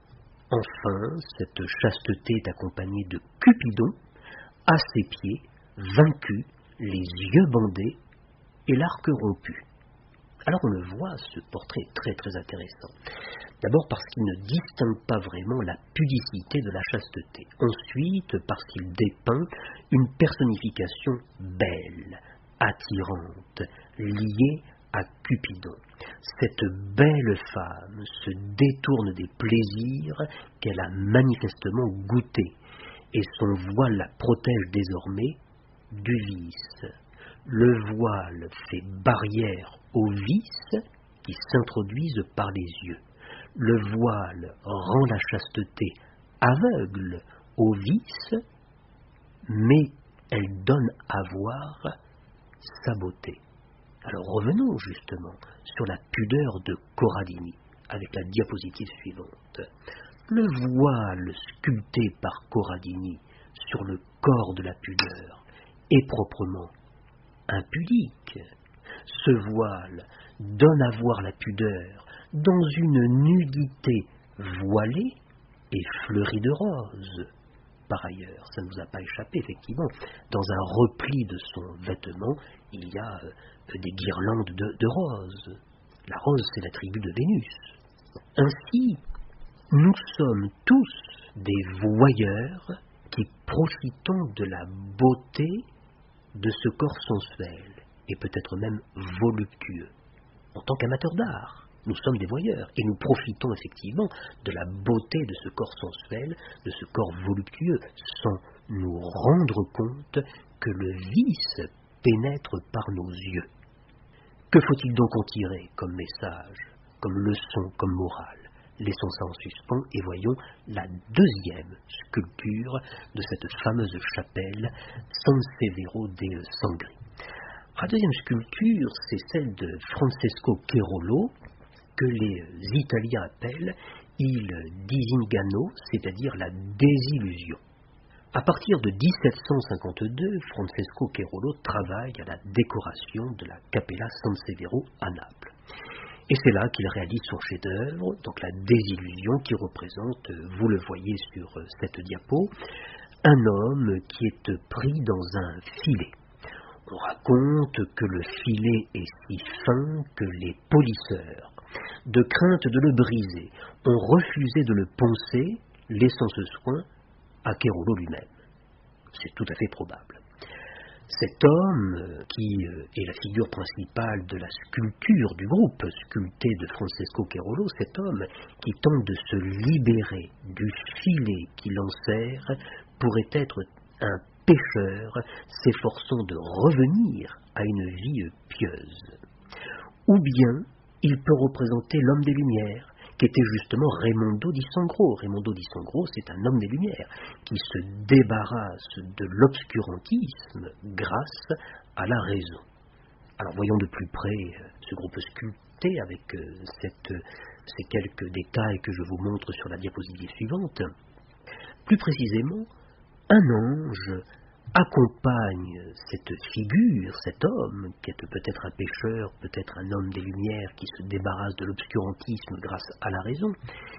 Enfin, cette chasteté est accompagnée de Cupidon, à ses pieds, vaincu, les yeux bandés et l'arc rompu. Alors on le voit, ce portrait est très très intéressant. D'abord parce qu'il ne distingue pas vraiment la pudicité de la chasteté. Ensuite, parce qu'il dépeint une personnification belle, attirante, liée à Cupidon. Cette belle femme se détourne des plaisirs qu'elle a manifestement goûtés, et son voile la protège désormais du vice. Le voile fait barrière aux vices qui s'introduisent par les yeux. Le voile rend la chasteté aveugle aux vices, mais elle donne à voir sa beauté. Alors revenons justement sur la pudeur de Corradini, avec la diapositive suivante. Le voile sculpté par Corradini sur le corps de la pudeur est proprement impudique. Ce voile donne à voir la pudeur dans une nudité voilée et fleurie de roses. Par ailleurs, ça ne nous a pas échappé, effectivement, dans un repli de son vêtement, il y a euh, des guirlandes de, de roses. La rose, c'est l'attribut de Vénus. Ainsi, nous sommes tous des voyeurs qui profitons de la beauté de ce corps sensuel, et peut-être même voluptueux. En tant qu'amateurs d'art, nous sommes des voyeurs, et nous profitons effectivement de la beauté de ce corps sensuel, de ce corps voluptueux, sans nous rendre compte que le vice pénètre par nos yeux. Que faut-il donc en tirer comme message, comme leçon, comme morale? Laissons ça en suspens et voyons la deuxième sculpture de cette fameuse chapelle San Severo de Sangri. La deuxième sculpture, c'est celle de Francesco Cherolo, que les Italiens appellent il disingano, c'est-à-dire la désillusion. À partir de dix-sept cent cinquante-deux, Francesco Querolo travaille à la décoration de la Cappella San Severo à Naples. Et c'est là qu'il réalise son chef-d'œuvre, donc la Désillusion, qui représente, vous le voyez sur cette diapo, un homme qui est pris dans un filet. On raconte que le filet est si fin que les polisseurs, de crainte de le briser, ont refusé de le poncer, laissant ce soin à Querolo lui-même. C'est tout à fait probable. Cet homme, qui est la figure principale de la sculpture du groupe, sculpté de Francesco Querolo, cet homme qui tente de se libérer du filet qui l'enserre, pourrait être un pécheur s'efforçant de revenir à une vie pieuse. Ou bien, il peut représenter l'homme des Lumières, qui était justement Raimondo di Sangro. Raimondo di Sangro, c'est un homme des Lumières, qui se débarrasse de l'obscurantisme grâce à la raison. Alors voyons de plus près ce groupe sculpté avec cette, ces quelques détails que je vous montre sur la diapositive suivante. Plus précisément, un ange accompagne cette figure, cet homme, qui est peut-être un pécheur, peut-être un homme des Lumières qui se débarrasse de l'obscurantisme grâce à la raison.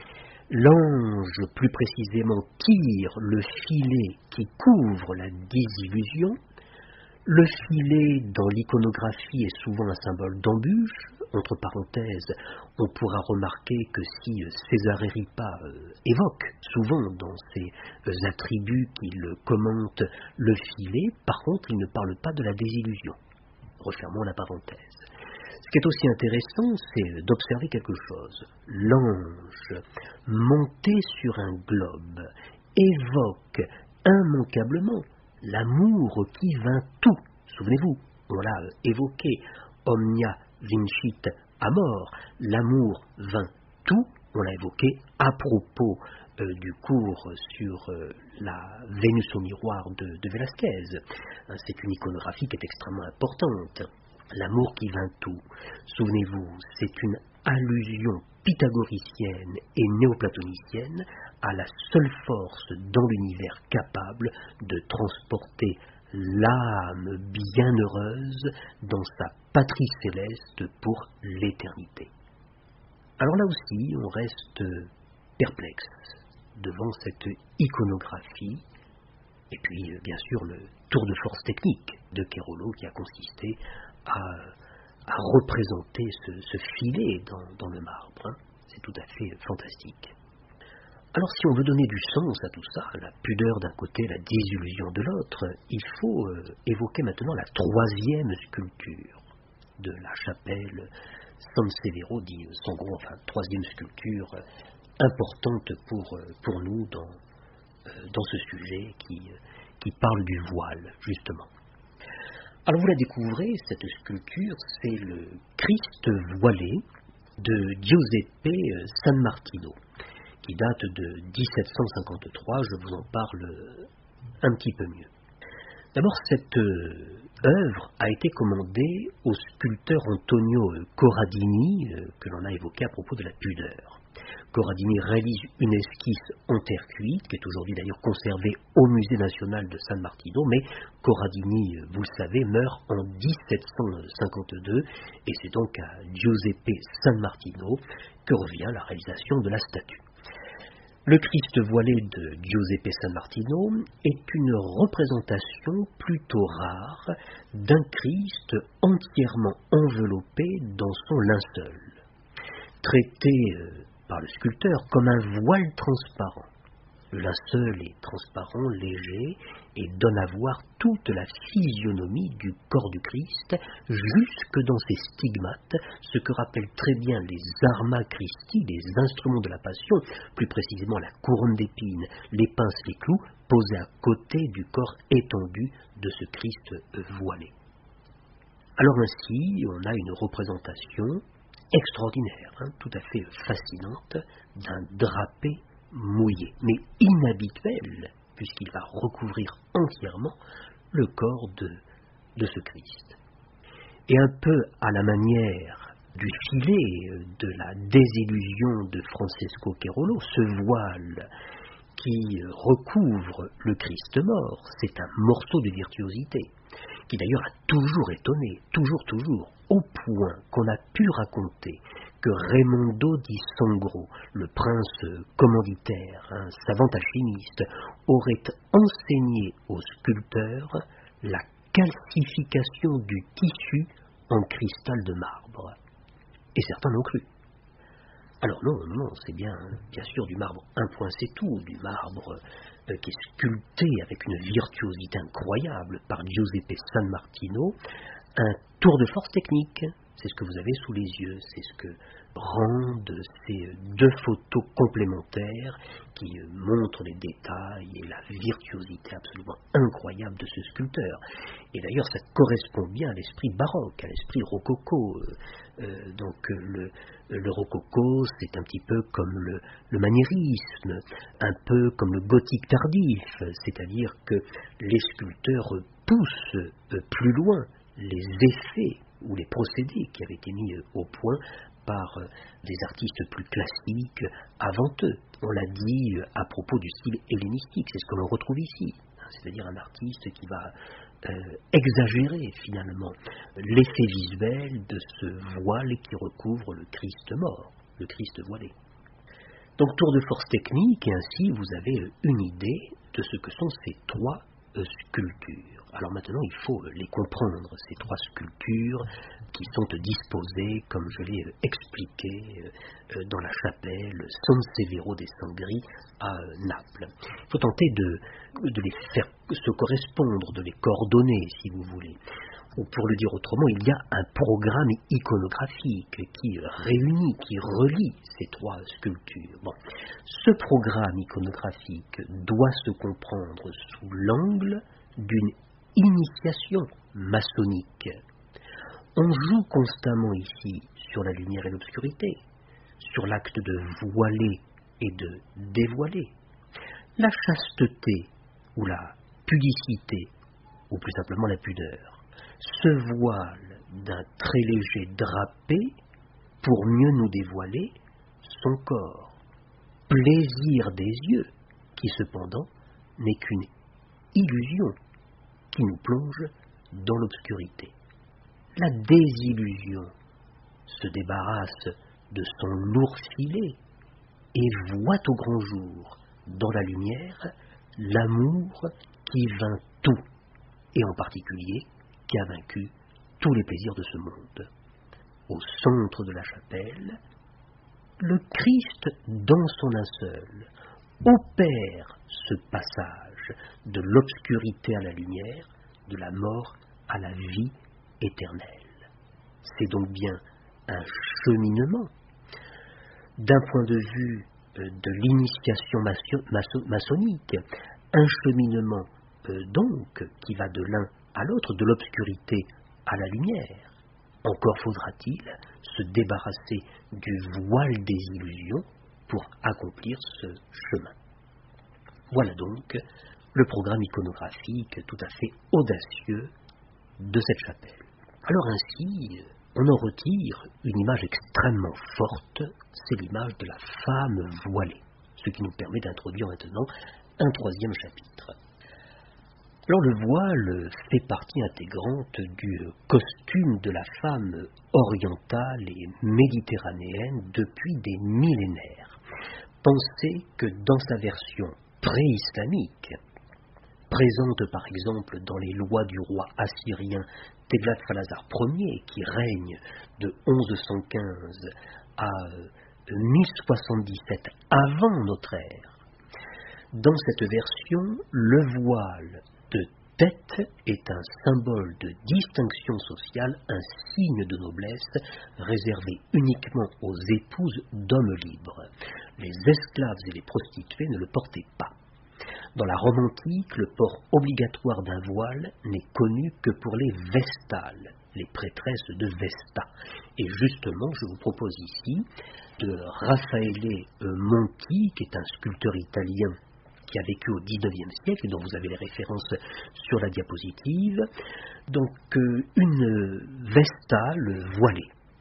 L'ange, plus précisément, tire le filet qui couvre la désillusion. Le filet, dans l'iconographie, est souvent un symbole d'embûche. Entre parenthèses, on pourra remarquer que si Cesare Ripa euh, évoque souvent dans ses euh, attributs qu'il commente le filet, par contre, il ne parle pas de la désillusion. Refermons la parenthèse. Ce qui est aussi intéressant, c'est d'observer quelque chose. L'ange, monté sur un globe, évoque immanquablement l'amour qui vainc tout. Souvenez-vous, on l'a évoqué, omnia vincit amor, l'amour vainc tout, on l'a évoqué à propos euh, du cours sur euh, la Vénus au miroir de, de Velázquez. Hein, c'est une iconographie qui est extrêmement importante. L'amour qui vainc tout, souvenez-vous, c'est une allusion pythagoricienne et néoplatonicienne à la seule force dans l'univers capable de transporter l'âme bienheureuse dans sa patrie céleste pour l'éternité. Alors là aussi, on reste perplexe devant cette iconographie et puis bien sûr le tour de force technique de Querolo qui a consisté à, à représenter ce, ce filet dans, dans le marbre. Hein. C'est tout à fait fantastique. Alors si on veut donner du sens à tout ça, la pudeur d'un côté, la désillusion de l'autre, il faut euh, évoquer maintenant la troisième sculpture de la chapelle San Severo di Sangro, enfin troisième sculpture euh, importante pour, euh, pour nous dans, euh, dans ce sujet qui, euh, qui parle du voile, justement. Alors vous la découvrez, cette sculpture, c'est le Christ voilé de Giuseppe San Martino, qui date de dix-sept cent cinquante-trois, je vous en parle un petit peu mieux. D'abord, cette euh, œuvre a été commandée au sculpteur Antonio Corradini, euh, que l'on a évoqué à propos de la pudeur. Corradini réalise une esquisse en terre cuite, qui est aujourd'hui d'ailleurs conservée au Musée national de San Martino, mais Corradini, vous le savez, meurt en dix-sept cent cinquante-deux, et c'est donc à Giuseppe San Martino que revient la réalisation de la statue. Le Christ voilé de Giuseppe San Martino est une représentation plutôt rare d'un Christ entièrement enveloppé dans son linceul, traité par le sculpteur comme un voile transparent. Le linceul est transparent, léger, et donne à voir toute la physionomie du corps du Christ, jusque dans ses stigmates, ce que rappellent très bien les arma Christi, les instruments de la Passion, plus précisément la couronne d'épines, les pinces, les clous, posés à côté du corps étendu de ce Christ voilé. Alors ainsi, on a une représentation extraordinaire, hein, tout à fait fascinante, d'un drapé mouillé, mais inhabituel, puisqu'il va recouvrir entièrement le corps de, de ce Christ. Et un peu à la manière du filet de la désillusion de Francesco Querolo, ce voile qui recouvre le Christ mort, c'est un morceau de virtuosité, qui d'ailleurs a toujours étonné, toujours, toujours, au point qu'on a pu raconter que Raimondo di Sangro, le prince commanditaire, un savant alchimiste, aurait enseigné aux sculpteurs la calcification du tissu en cristal de marbre. Et certains l'ont cru. Alors non, non, non, c'est bien, bien sûr du marbre un point c'est tout, du marbre euh, qui est sculpté avec une virtuosité incroyable par Giuseppe San Martino, un tour de force technique, c'est ce que vous avez sous les yeux, c'est ce que rendent ces deux photos complémentaires qui montrent les détails et la virtuosité absolument incroyable de ce sculpteur. Et d'ailleurs, ça correspond bien à l'esprit baroque, à l'esprit rococo. Euh, donc le, le rococo, c'est un petit peu comme le, le maniérisme, un peu comme le gothique tardif, c'est-à-dire que les sculpteurs poussent plus loin les effets ou les procédés qui avaient été mis au point par des artistes plus classiques avant eux. On l'a dit à propos du style hellénistique, c'est ce que l'on retrouve ici, c'est-à-dire un artiste qui va euh, exagérer finalement l'effet visuel de ce voile qui recouvre le Christ mort, le Christ voilé. Donc tour de force technique, et ainsi vous avez une idée de ce que sont ces trois euh, sculptures. Alors maintenant, il faut les comprendre, ces trois sculptures qui sont disposées, comme je l'ai expliqué, dans la chapelle San Severo dei Sangri à Naples. Il faut tenter de, de les faire se correspondre, de les coordonner, si vous voulez. Ou pour le dire autrement, il y a un programme iconographique qui réunit, qui relie ces trois sculptures. Bon, ce programme iconographique doit se comprendre sous l'angle d'une initiation maçonnique. On joue constamment ici sur la lumière et l'obscurité, sur l'acte de voiler et de dévoiler. La chasteté ou la pudicité, ou plus simplement la pudeur, se voile d'un très léger drapé pour mieux nous dévoiler son corps. Plaisir des yeux, qui cependant n'est qu'une illusion qui nous plonge dans l'obscurité. La désillusion se débarrasse de son lourd filet et voit au grand jour, dans la lumière, l'amour qui vainc tout, et en particulier qui a vaincu tous les plaisirs de ce monde. Au centre de la chapelle, le Christ, dans son linceul, opère ce passage de l'obscurité à la lumière, de la mort à la vie éternelle. C'est donc bien un cheminement. D'un point de vue de l'initiation maçon, maçonnique, un cheminement euh, donc qui va de l'un à l'autre, de l'obscurité à la lumière. Encore faudra-t-il se débarrasser du voile des illusions pour accomplir ce chemin. Voilà donc le programme iconographique tout à fait audacieux de cette chapelle. Alors ainsi, on en retire une image extrêmement forte, c'est l'image de la femme voilée, ce qui nous permet d'introduire maintenant un troisième chapitre. Alors le voile fait partie intégrante du costume de la femme orientale et méditerranéenne depuis des millénaires. Pensez que dans sa version pré-islamique, présente par exemple dans les lois du roi assyrien Téglat-Phalazar Ier, qui règne de onze cent quinze à mille soixante-dix-sept avant notre ère, dans cette version, le voile de tête est un symbole de distinction sociale, un signe de noblesse réservé uniquement aux épouses d'hommes libres. Les esclaves et les prostituées ne le portaient pas. Dans la Rome antique, le port obligatoire d'un voile n'est connu que pour les vestales, les prêtresses de Vesta. Et justement, je vous propose ici de Raffaele Monti, qui est un sculpteur italien qui a vécu au dix-neuvième siècle, et dont vous avez les références sur la diapositive. Donc, euh, une vestale voilée,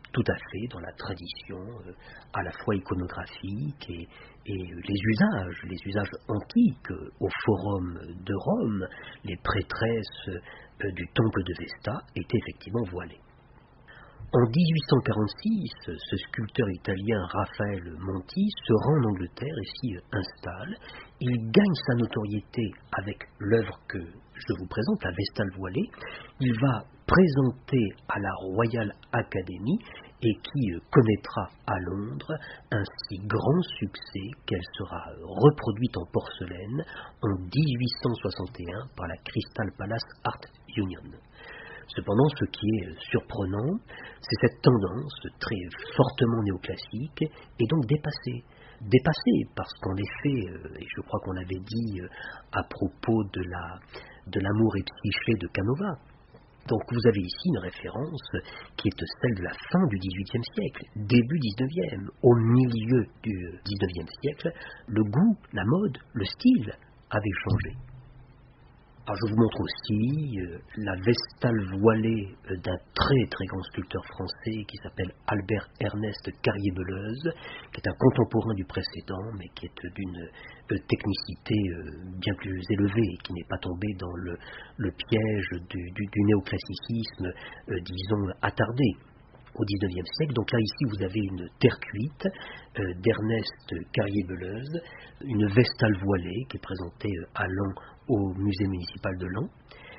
tout à fait dans la tradition euh, à la fois iconographique et, et les usages, les usages antiques. euh, Au Forum de Rome, les prêtresses euh, du temple de Vesta étaient effectivement voilées. En dix-huit cent quarante-six, ce sculpteur italien Raphaël Monti se rend en Angleterre et s'y installe. Il gagne sa notoriété avec l'œuvre que je vous présente, la Vestale voilée. Il va présenter à la Royal Academy et qui connaîtra à Londres un si grand succès qu'elle sera reproduite en porcelaine en dix-huit cent soixante et un par la Crystal Palace Art Union. Cependant, ce qui est surprenant, c'est cette tendance très fortement néoclassique et donc dépassée. Dépassée parce qu'en effet, et je crois qu'on l'avait dit à propos de la, de l'amour et psyché de Canova, donc vous avez ici une référence qui est celle de la fin du dix-huitième siècle, début dix-neuvième. Au milieu du dix-neuvième siècle, le goût, la mode, le style avaient changé. Alors je vous montre aussi euh, la Vestale voilée euh, d'un très très grand sculpteur français qui s'appelle Albert Ernest Carrier-Belleuse, qui est un contemporain du précédent, mais qui est d'une euh, technicité euh, bien plus élevée, qui n'est pas tombé dans le, le piège du, du, du néoclassicisme, euh, disons, attardé au dix-neuvième siècle. Donc là, ici, vous avez une terre cuite euh, d'Ernest Carrier-Belleuse, une Vestale voilée qui est présentée euh, à Laon, au musée municipal de Laon,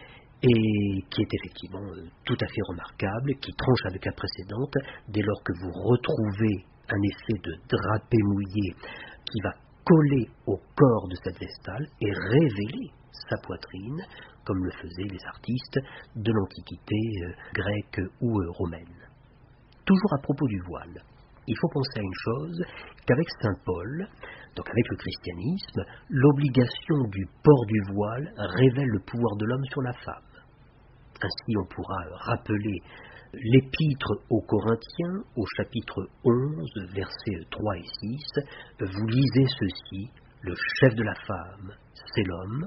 et qui est effectivement euh, tout à fait remarquable, qui tranche avec la précédente, dès lors que vous retrouvez un effet de drapé mouillé qui va coller au corps de cette Vestale et révéler sa poitrine, comme le faisaient les artistes de l'Antiquité euh, grecque ou euh, romaine. Toujours à propos du voile, il faut penser à une chose, qu'avec saint Paul, donc avec le christianisme, l'obligation du port du voile révèle le pouvoir de l'homme sur la femme. Ainsi, on pourra rappeler l'épître aux Corinthiens, au chapitre onze, versets trois et six. Vous lisez ceci, le chef de la femme, c'est l'homme.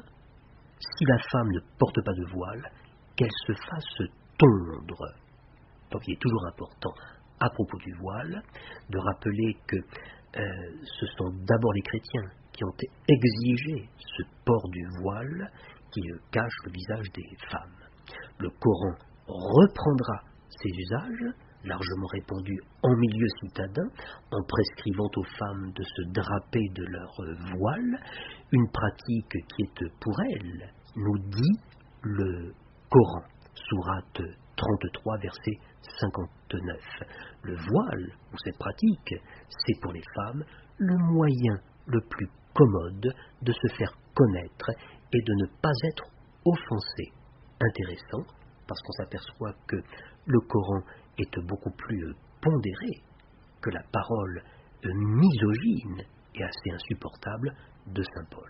Si la femme ne porte pas de voile, qu'elle se fasse tondre. Donc il est toujours important, à propos du voile, de rappeler que euh, ce sont d'abord les chrétiens qui ont exigé ce port du voile qui euh, cache le visage des femmes. Le Coran reprendra ces usages, largement répandus en milieu citadin, en prescrivant aux femmes de se draper de leur euh, voile, une pratique qui est pour elles, nous dit le Coran, sourate trente-trois, verset cinquante-neuf. Le voile, ou cette pratique, c'est pour les femmes le moyen le plus commode de se faire connaître et de ne pas être offensé. Intéressant, parce qu'on s'aperçoit que le Coran est beaucoup plus pondéré que la parole misogyne et assez insupportable de saint Paul.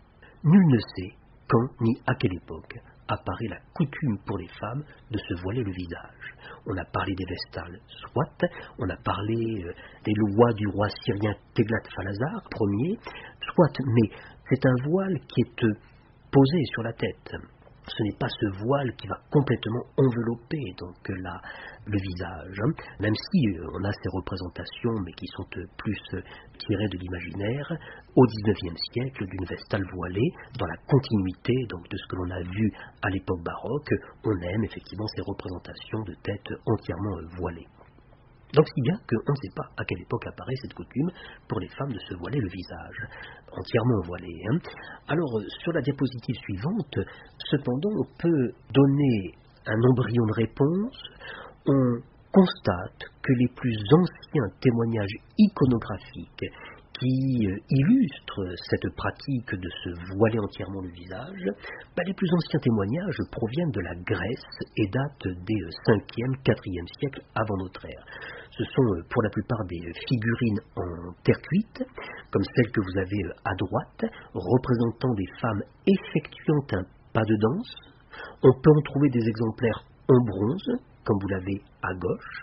Nul ne sait quand ni à quelle époque apparaît la coutume pour les femmes de se voiler le visage. On a parlé des Vestales, soit, on a parlé euh, des lois du roi syrien Téglat-Phalazar Ier, soit, mais c'est un voile qui est euh, posé sur la tête. Ce n'est pas ce voile qui va complètement envelopper donc la, le visage, hein. Même si euh, on a ces représentations, mais qui sont euh, plus euh, tirées de l'imaginaire, au dix-neuvième siècle, d'une Vestale voilée, dans la continuité donc, de ce que l'on a vu à l'époque baroque, on aime effectivement ces représentations de têtes entièrement euh, voilées. Donc si bien qu'on ne sait pas à quelle époque apparaît cette coutume pour les femmes de se voiler le visage, entièrement voilé. Hein. Alors sur la diapositive suivante, cependant, on peut donner un embryon de réponse. On constate que les plus anciens témoignages iconographiques qui euh, illustrent cette pratique de se voiler entièrement le visage, bah, les plus anciens témoignages proviennent de la Grèce et datent des cinquième, quatrième siècles avant notre ère. Ce sont euh, pour la plupart des figurines en terre cuite, comme celle que vous avez euh, à droite, représentant des femmes effectuant un pas de danse. On peut en trouver des exemplaires en bronze, comme vous l'avez à gauche.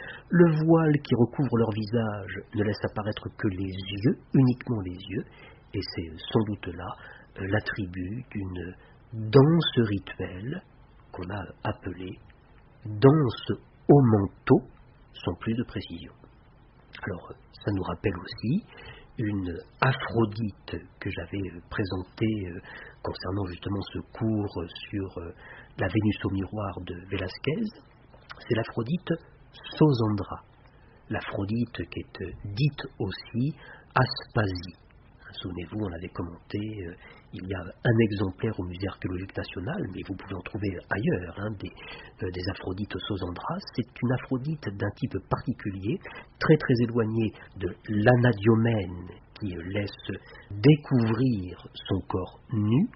Le voile qui recouvre leur visage ne laisse apparaître que les yeux, uniquement les yeux, et c'est sans doute là euh, l'attribut d'une danse rituelle qu'on a appelée danse au manteau, sans plus de précision. Alors, ça nous rappelle aussi une Aphrodite que j'avais présentée concernant justement ce cours sur la Vénus au miroir de Velázquez. C'est l'Aphrodite Sosandra, l'Aphrodite qui est dite aussi Aspasie. Souvenez-vous, on avait commenté, euh, il y a un exemplaire au Musée archéologique national, mais vous pouvez en trouver ailleurs, hein, des, euh, des Aphrodites Sosandras. C'est une Aphrodite d'un type particulier, très très éloignée de l'Anadiomène, qui euh, laisse découvrir son corps nu.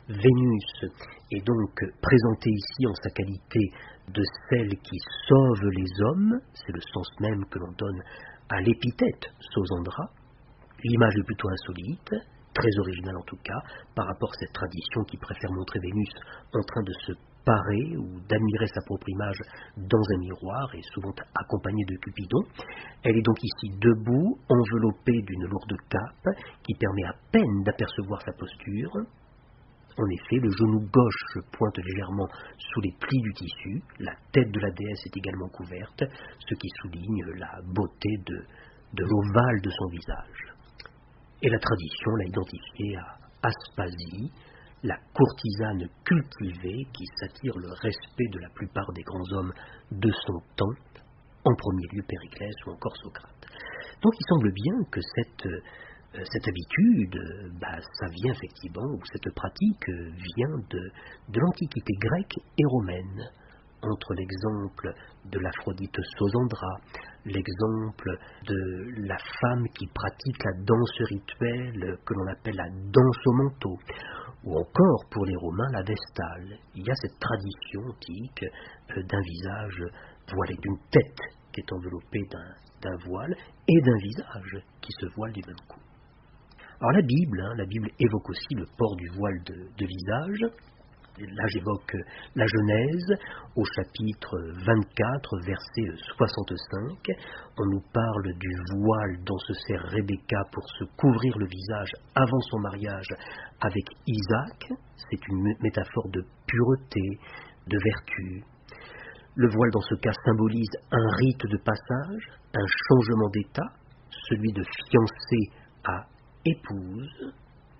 Vénus est donc présentée ici en sa qualité de celle qui sauve les hommes, c'est le sens même que l'on donne à l'épithète Sosandra. L'image est plutôt insolite, très originale en tout cas, par rapport à cette tradition qui préfère montrer Vénus en train de se parer ou d'admirer sa propre image dans un miroir et souvent accompagnée de Cupidon. Elle est donc ici debout, enveloppée d'une lourde cape qui permet à peine d'apercevoir sa posture. En effet, le genou gauche pointe légèrement sous les plis du tissu, la tête de la déesse est également couverte, ce qui souligne la beauté de, de l'ovale de son visage. Et la tradition l'a identifiée à Aspasie, la courtisane cultivée qui s'attire le respect de la plupart des grands hommes de son temps, en premier lieu Périclès ou encore Socrate. Donc il semble bien que cette, euh, cette habitude, bah, ça vient effectivement, ou cette pratique vient de, de l'Antiquité grecque et romaine. Entre l'exemple de l'Aphrodite Sosandra, l'exemple de la femme qui pratique la danse rituelle que l'on appelle la danse au manteau, ou encore pour les Romains la vestale. Il y a cette tradition antique d'un visage voilé, d'une tête qui est enveloppée d'un, d'un voile et d'un visage qui se voile du même coup. Alors la Bible, hein, la Bible évoque aussi le port du voile de, de visage. Là, j'évoque la Genèse, au chapitre vingt-quatre, verset soixante-cinq. On nous parle du voile dont se sert Rebecca pour se couvrir le visage avant son mariage avec Isaac. C'est une métaphore de pureté, de vertu. Le voile, dans ce cas, symbolise un rite de passage, un changement d'état, celui de fiancé à épouse.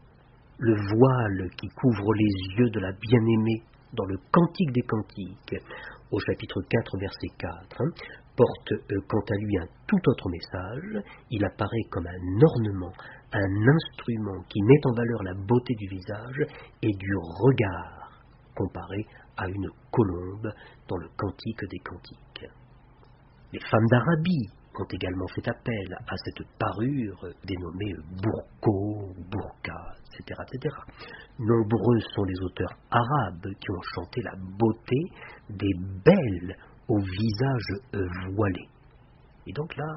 Le voile qui couvre les yeux de la bien-aimée dans le Cantique des Cantiques, au chapitre quatre, verset quatre, hein, porte euh, quant à lui un tout autre message. Il apparaît comme un ornement, un instrument qui met en valeur la beauté du visage et du regard, comparé à une colombe dans le Cantique des Cantiques. Les femmes d'Arabie ont également fait appel à cette parure dénommée burko, burqa, et cetera, et cetera. Nombreux sont les auteurs arabes qui ont chanté la beauté des belles au visage voilé. Et donc là,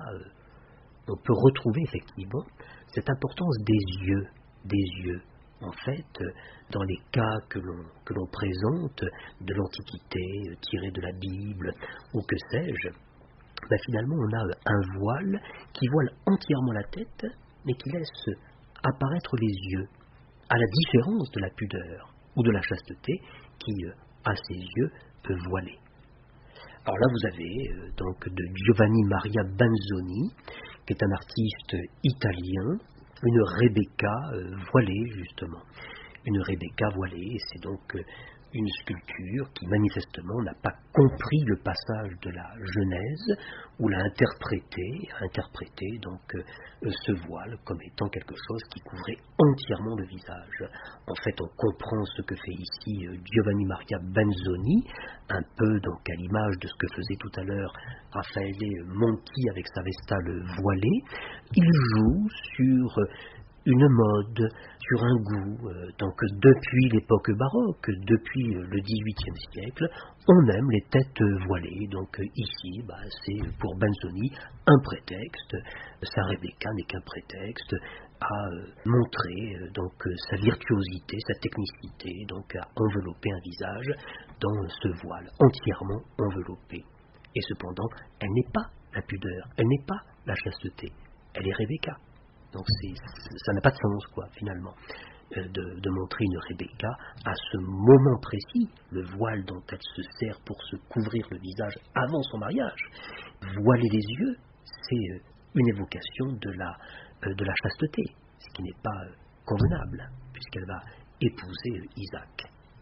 on peut retrouver effectivement cette importance des yeux, des yeux. En fait, dans les cas que l'on, que l'on présente de l'Antiquité, tirés de la Bible, ou que sais-je, ben finalement on a un voile qui voile entièrement la tête, mais qui laisse apparaître les yeux, à la différence de la pudeur ou de la chasteté qui a ses yeux voilés. Alors là vous avez euh, donc de Giovanni Maria Banzoni, qui est un artiste italien, une Rebecca euh, voilée justement, une Rebecca voilée, et c'est donc euh, une sculpture qui manifestement n'a pas compris le passage de la Genèse, ou l'a interprété, a interprété donc euh, ce voile comme étant quelque chose qui couvrait entièrement le visage. En fait, on comprend ce que fait ici euh, Giovanni Maria Banzoni, un peu donc à l'image de ce que faisait tout à l'heure Raffaele Monti avec sa vestale voilée. Il joue sur euh, une mode, sur un goût. Euh, donc depuis l'époque baroque, depuis euh, le dix-huitième siècle, on aime les têtes voilées. Donc euh, ici, bah, c'est pour Banzoni un prétexte. Sa Rebecca n'est qu'un prétexte à euh, montrer euh, donc euh, sa virtuosité, sa technicité, donc à envelopper un visage dans ce voile entièrement enveloppé. Et cependant, elle n'est pas la pudeur, elle n'est pas la chasteté, elle est Rebecca. Donc c'est, ça n'a pas de sens, quoi, finalement. euh, de, de montrer une Rebecca à ce moment précis, le voile dont elle se sert pour se couvrir le visage avant son mariage. Voiler les yeux, c'est euh, une évocation de la, euh, de la chasteté, ce qui n'est pas euh, convenable, puisqu'elle va épouser euh, Isaac.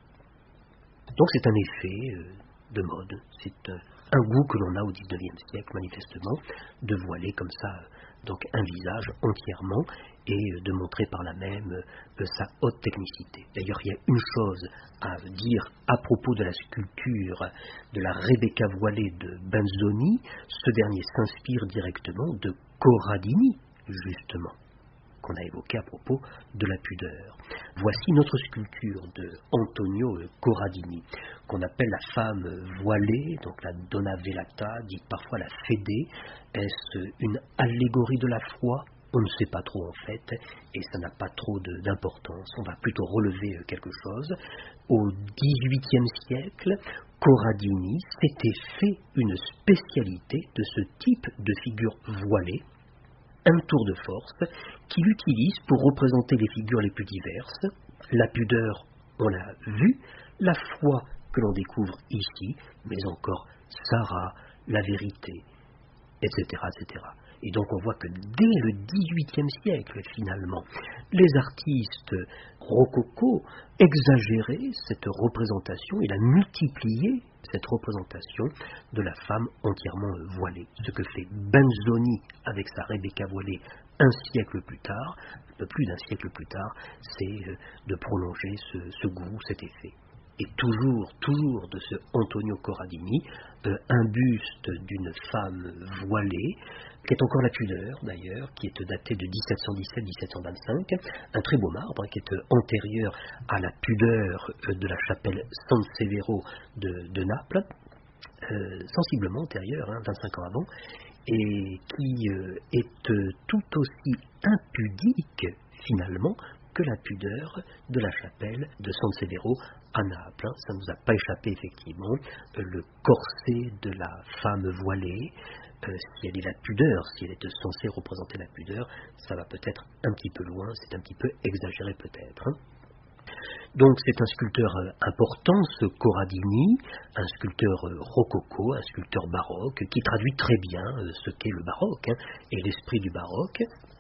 Donc c'est un effet euh, de mode, c'est euh, un goût que l'on a au dix-neuvième siècle, manifestement, de voiler comme ça euh, donc un visage entièrement et euh, de montrer par là même euh, sa haute technicité. D'ailleurs, il y a une chose à dire à propos de la sculpture de la Rebecca voilée de Benzoni. Ce dernier s'inspire directement de Corradini, justement, qu'on a évoqué à propos de la pudeur. Voici notre sculpture de Antonio Corradini, qu'on appelle la femme voilée, donc la Donna Velata, dite parfois la Fédé. Est-ce une allégorie de la foi? On ne sait pas trop en fait, et ça n'a pas trop de, d'importance. On va plutôt relever quelque chose. Au dix-huitième siècle, Corradini s'était fait une spécialité de ce type de figure voilée, un tour de force qu'il utilise pour représenter les figures les plus diverses. La pudeur, on l'a vu, la foi que l'on découvre ici, mais encore Sarah, la vérité, et cetera, et cetera. Et donc on voit que dès le dix-huitième siècle, finalement, les artistes rococo exagéraient cette représentation, il a multiplié cette représentation de la femme entièrement voilée. Ce que fait Benzoni avec sa Rebecca voilée un siècle plus tard, un peu plus d'un siècle plus tard, c'est de prolonger ce, ce goût, cet effet. Et toujours, toujours de ce Antonio Corradini, euh, un buste d'une femme voilée, qui est encore la pudeur d'ailleurs, qui est daté de dix-sept cent dix-sept à dix-sept cent vingt-cinq, un très beau marbre hein, qui est antérieur à la pudeur euh, de la chapelle San Severo de, de Naples, euh, sensiblement antérieur, hein, vingt-cinq ans avant, et qui euh, est euh, tout aussi impudique finalement que la pudeur de la chapelle de San Severo à Naples. Ça ne nous a pas échappé effectivement, euh, le corset de la femme voilée, euh, si elle est la pudeur, si elle est censée représenter la pudeur, ça va peut-être un petit peu loin, c'est un petit peu exagéré peut-être. Hein. Donc c'est un sculpteur euh, important, ce Corradini, un sculpteur euh, rococo, un sculpteur baroque, qui traduit très bien euh, ce qu'est le baroque hein, et l'esprit du baroque.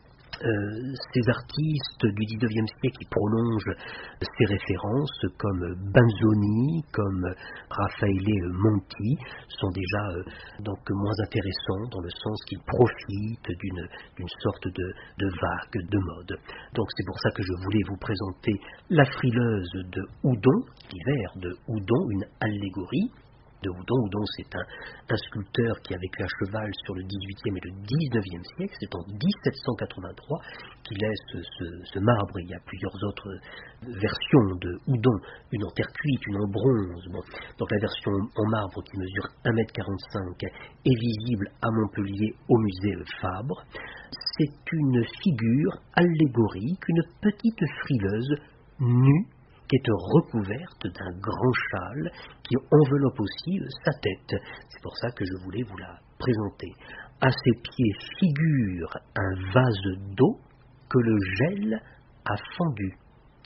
Euh, ces artistes du dix-neuvième siècle qui prolongent ces références comme Benzoni, comme Raffaele Monti sont déjà euh, donc moins intéressants dans le sens qu'ils profitent d'une, d'une sorte de, de vague de mode. Donc c'est pour ça que je voulais vous présenter La frileuse de Houdon, l'hiver de Houdon, une allégorie de Houdon. Houdon, c'est un, un sculpteur qui a vécu à cheval sur le dix-huitième et le dix-neuvième siècle. C'est en dix-sept cent quatre-vingt-trois qu'il laisse ce, ce marbre. Il y a plusieurs autres versions de Houdon, une en terre cuite, une en bronze. Bon. Donc la version en marbre qui mesure un mètre quarante-cinq est visible à Montpellier au musée Fabre. C'est une figure allégorique, une petite frileuse nue, qui est recouverte d'un grand châle qui enveloppe aussi sa tête. C'est pour ça que je voulais vous la présenter. À ses pieds figure un vase d'eau que le gel a fendu.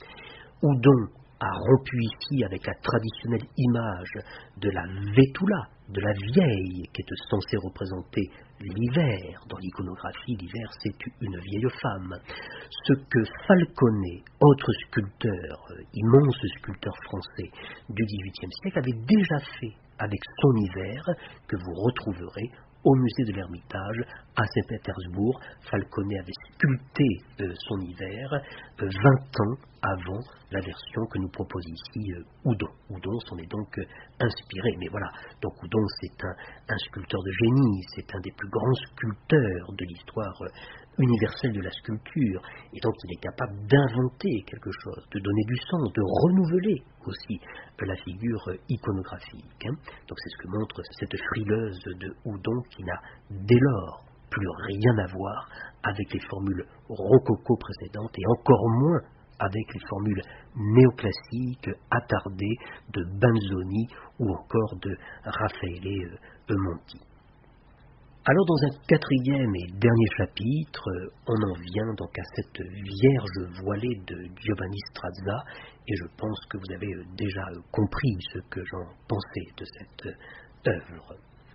Houdon a rompu ici avec la traditionnelle image de la Vétula, de la vieille, qui est censée représenter l'hiver. Dans l'iconographie, l'hiver, c'est une vieille femme. Ce que Falconet, autre sculpteur, immense sculpteur français du dix-huitième siècle, avait déjà fait avec son hiver, que vous retrouverez au musée de l'Ermitage à Saint-Pétersbourg. Falconet avait sculpté euh, son hiver euh, vingt ans avant la version que nous propose ici euh, Houdon. Houdon s'en est donc euh, inspiré. Mais voilà, donc Houdon c'est un, un sculpteur de génie, c'est un des plus grands sculpteurs de l'histoire euh, universelle de la sculpture. Et donc il est capable d'inventer quelque chose, de donner du sens, de renouveler aussi euh, la figure euh, iconographique. Hein. Donc c'est ce que montre cette frileuse de Houdon qui n'a dès lors plus rien à voir avec les formules rococo précédentes et encore moins avec les formules néoclassiques attardées de Benzoni ou encore de Raffaele Monti. Alors dans un quatrième et dernier chapitre, on en vient donc à cette Vierge voilée de Giovanni Strazza, et je pense que vous avez déjà compris ce que j'en pensais de cette œuvre.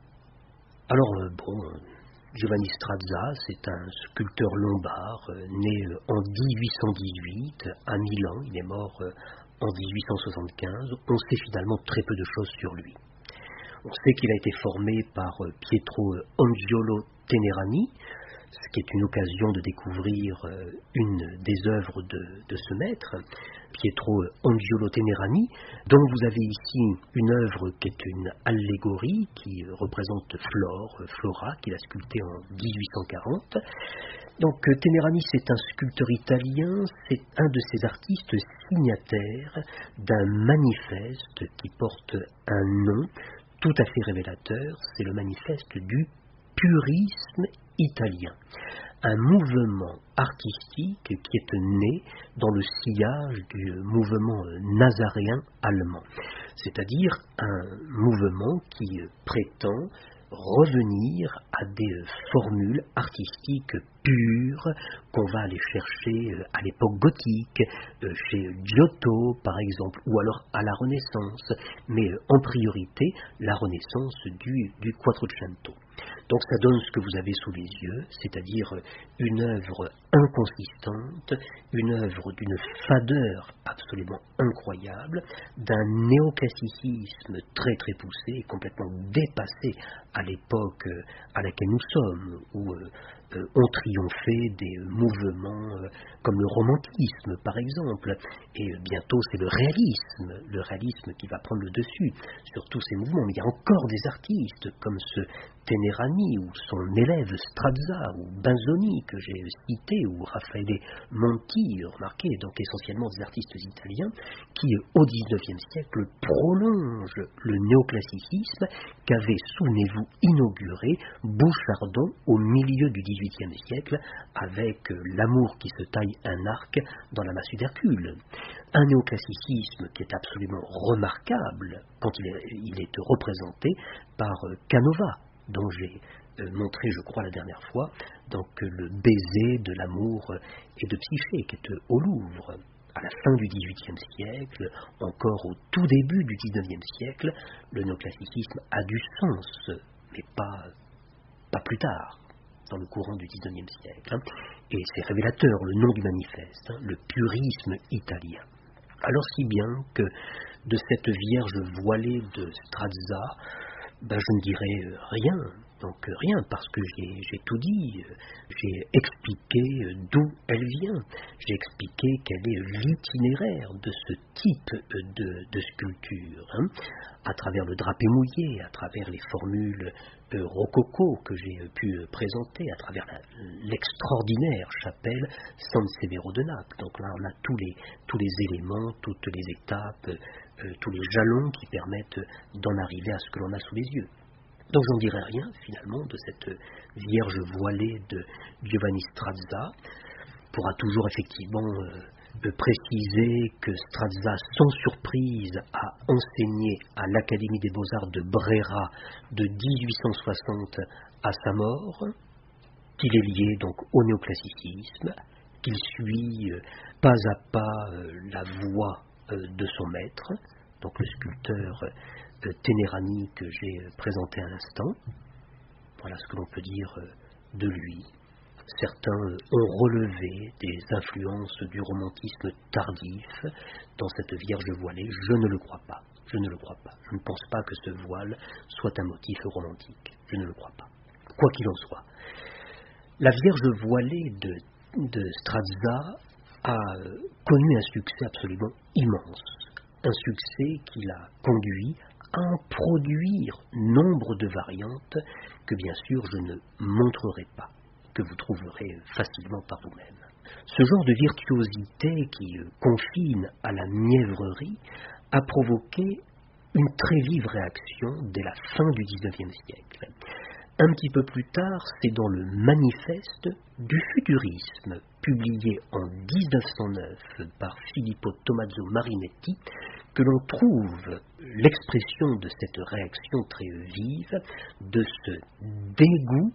Alors bon, Giovanni Strazza, c'est un sculpteur lombard, né en dix-huit cent dix-huit à Milan, il est mort en dix-huit cent soixante-quinze, on sait finalement très peu de choses sur lui. On sait qu'il a été formé par Pietro Angiolo Tenerani, ce qui est une occasion de découvrir une des œuvres de, de ce maître, Pietro Angiolo Tenerani, dont vous avez ici une œuvre qui est une allégorie qui représente Flore, Flora, qu'il a sculptée en dix-huit cent quarante. Donc Tenerani, c'est un sculpteur italien, c'est un de ces artistes signataires d'un manifeste qui porte un nom tout à fait révélateur, c'est le manifeste du purisme italien. Un mouvement artistique qui est né dans le sillage du mouvement nazaréen allemand, c'est-à-dire un mouvement qui prétend revenir à des formules artistiques pures qu'on va aller chercher à l'époque gothique, chez Giotto par exemple, ou alors à la Renaissance, mais en priorité la Renaissance du, du Quattrocento. Donc ça donne ce que vous avez sous les yeux, c'est-à-dire une œuvre inconsistante, une œuvre d'une fadeur absolument incroyable, d'un néoclassicisme très très poussé, complètement dépassé à l'époque à laquelle nous sommes, où euh, euh, ont triomphé des mouvements euh, comme le romantisme par exemple, et bientôt c'est le réalisme, le réalisme qui va prendre le dessus sur tous ces mouvements. Mais il y a encore des artistes comme ce Tenerani, ou son élève Strazza, ou Benzoni que j'ai cité, ou Raffaele Monti, remarquez, donc essentiellement des artistes italiens, qui au dix-neuvième siècle prolongent le néoclassicisme qu'avait, souvenez-vous, inauguré Bouchardon au milieu du dix-huitième siècle avec L'amour qui se taille un arc dans la massue d'Hercule. Un néoclassicisme qui est absolument remarquable quand il est, il est représenté par Canova, dont j'ai euh, montré, je crois, la dernière fois, donc euh, le baiser de l'amour euh, et de Psyché, qui est euh, au Louvre. À la fin du dix-huitième siècle, encore au tout début du dix-neuvième siècle, le néoclassicisme a du sens, mais pas, pas plus tard, dans le courant du dix-neuvième siècle. Hein. Et c'est révélateur, le nom du manifeste, hein, le purisme italien. Alors si bien que de cette Vierge voilée de Strazza, ben, je ne dirai rien, donc rien, parce que j'ai, j'ai tout dit, j'ai expliqué d'où elle vient, j'ai expliqué quel est l'itinéraire de ce type de, de sculpture, hein, à travers le drapé mouillé, à travers les formules euh, rococo que j'ai pu présenter, à travers la, l'extraordinaire chapelle San Severo de Naples. Donc là, on a tous les, tous les éléments, toutes les étapes, Euh, tous les jalons qui permettent d'en arriver à ce que l'on a sous les yeux. Donc j'en dirai rien finalement de cette Vierge voilée de Giovanni Strazza. On pourra toujours effectivement euh, préciser que Strazza, sans surprise, a enseigné à l'Académie des Beaux-Arts de Brera de dix-huit cent soixante à sa mort, qu'il est lié donc au néoclassicisme, qu'il suit euh, pas à pas euh, la voie de son maître, donc le sculpteur euh, Tenerani que j'ai présenté à l'instant. Voilà ce que l'on peut dire euh, de lui. Certains euh, ont relevé des influences du romantisme tardif dans cette Vierge voilée. Je ne le crois pas. Je ne le crois pas. Je ne pense pas que ce voile soit un motif romantique. Je ne le crois pas. Quoi qu'il en soit, la Vierge voilée de, de Strazza a connu un succès absolument immense, un succès qui l'a conduit à en produire nombre de variantes que bien sûr je ne montrerai pas, que vous trouverez facilement par vous-même. Ce genre de virtuosité qui confine à la mièvrerie a provoqué une très vive réaction dès la fin du dix-neuvième siècle. Un petit peu plus tard, c'est dans le Manifeste du futurisme, publié en dix-neuf cent neuf par Filippo Tommaso Marinetti, que l'on trouve l'expression de cette réaction très vive, de ce dégoût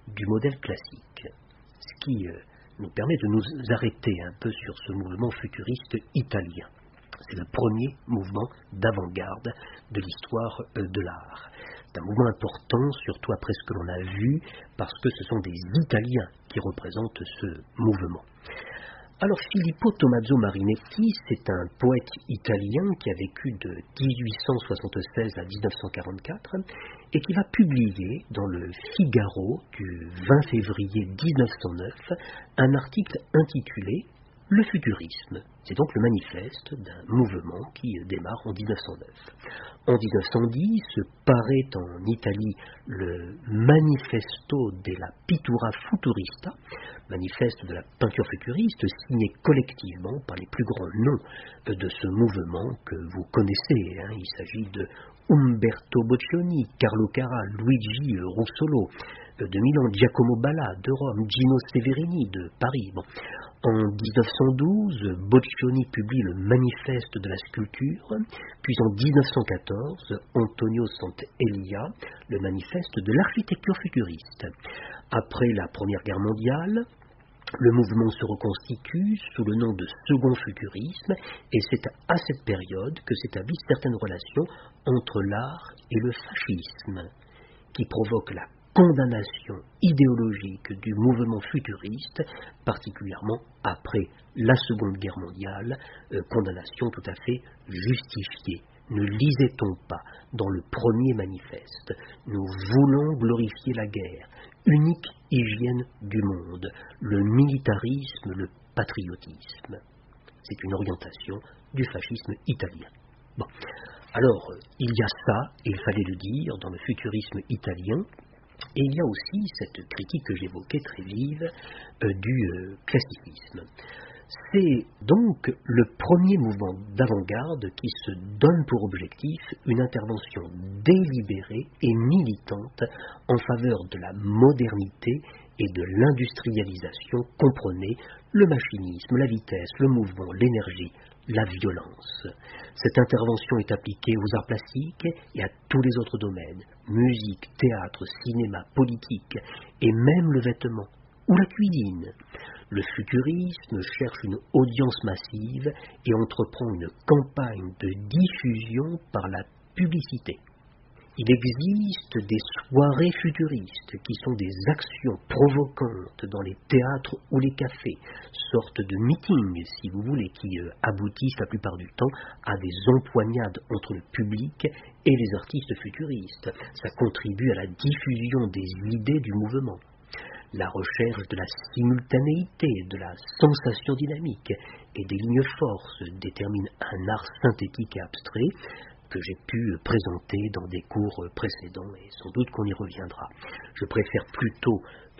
du modèle classique. Ce qui euh, nous permet de nous arrêter un peu sur ce mouvement futuriste italien. C'est le premier mouvement d'avant-garde de l'histoire euh, de l'art. C'est un mouvement important, surtout après ce que l'on a vu, parce que ce sont des Italiens qui représentent ce mouvement. Alors Filippo Tommaso Marinetti, c'est un poète italien qui a vécu de dix-huit cent soixante-seize à dix-neuf cent quarante-quatre et qui va publier dans le Figaro du vingt février dix-neuf cent neuf un article intitulé « Le futurisme ». C'est donc le manifeste d'un mouvement qui démarre en dix-neuf cent neuf. En dix-neuf cent dix, paraît en Italie le Manifesto della Pittura Futurista, manifeste de la peinture futuriste, signé collectivement par les plus grands noms de ce mouvement que vous connaissez. Hein. Il s'agit de Umberto Boccioni, Carlo Carrà, Luigi Russolo, de Milan, Giacomo Balla, de Rome, Gino Severini, de Paris. Bon. En dix-neuf cent douze, Boccioni publie le Manifeste de la sculpture, puis en dix-neuf cent quatorze, Antonio Sant'Elia, le Manifeste de l'architecture futuriste. Après la Première Guerre mondiale, le mouvement se reconstitue sous le nom de Second Futurisme, et c'est à cette période que s'établissent certaines relations entre l'art et le fascisme, qui provoquent la condamnation idéologique du mouvement futuriste, particulièrement après la Seconde Guerre mondiale, euh, condamnation tout à fait justifiée. Ne lisait-on pas dans le premier manifeste « Nous voulons glorifier la guerre, unique hygiène du monde, le militarisme, le patriotisme ». C'est une orientation du fascisme italien. Bon, alors, il y a ça, et il fallait le dire, dans le futurisme italien. Et il y a aussi cette critique que j'évoquais très vive euh, du euh, classicisme. C'est donc le premier mouvement d'avant-garde qui se donne pour objectif une intervention délibérée et militante en faveur de la modernité et de l'industrialisation. Comprenez le machinisme, la vitesse, le mouvement, l'énergie, la violence. Cette intervention est appliquée aux arts plastiques et à tous les autres domaines, musique, théâtre, cinéma, politique, et même le vêtement ou la cuisine. Le futurisme cherche une audience massive et entreprend une campagne de diffusion par la publicité. Il existe des soirées futuristes qui sont des actions provocantes dans les théâtres ou les cafés, sortes de meetings, si vous voulez, qui euh, aboutissent la plupart du temps à des empoignades entre le public et les artistes futuristes. Ça contribue à la diffusion des idées du mouvement. La recherche de la simultanéité, de la sensation dynamique et des lignes forces détermine un art synthétique et abstrait que j'ai pu présenter dans des cours précédents, et sans doute qu'on y reviendra. Je préfère plutôt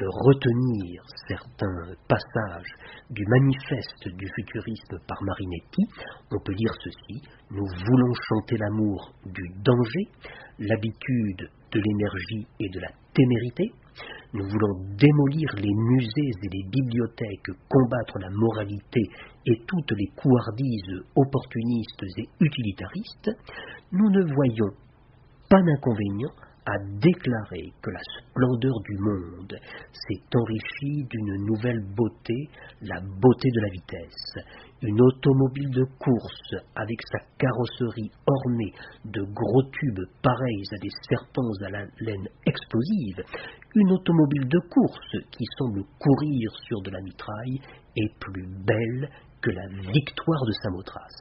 retenir certains passages du manifeste du futurisme par Marinetti. On peut lire ceci: nous voulons chanter l'amour du danger, l'habitude de l'énergie et de la témérité. Nous voulons démolir les musées et les bibliothèques, combattre la moralité et toutes les couardises opportunistes et utilitaristes. Nous ne voyons pas d'inconvénient à déclarer que la splendeur du monde s'est enrichie d'une nouvelle beauté, la beauté de la vitesse. Une automobile de course avec sa carrosserie ornée de gros tubes pareils à des serpents à la laine explosive, une automobile de course qui semble courir sur de la mitraille est plus belle que la victoire de Samothrace.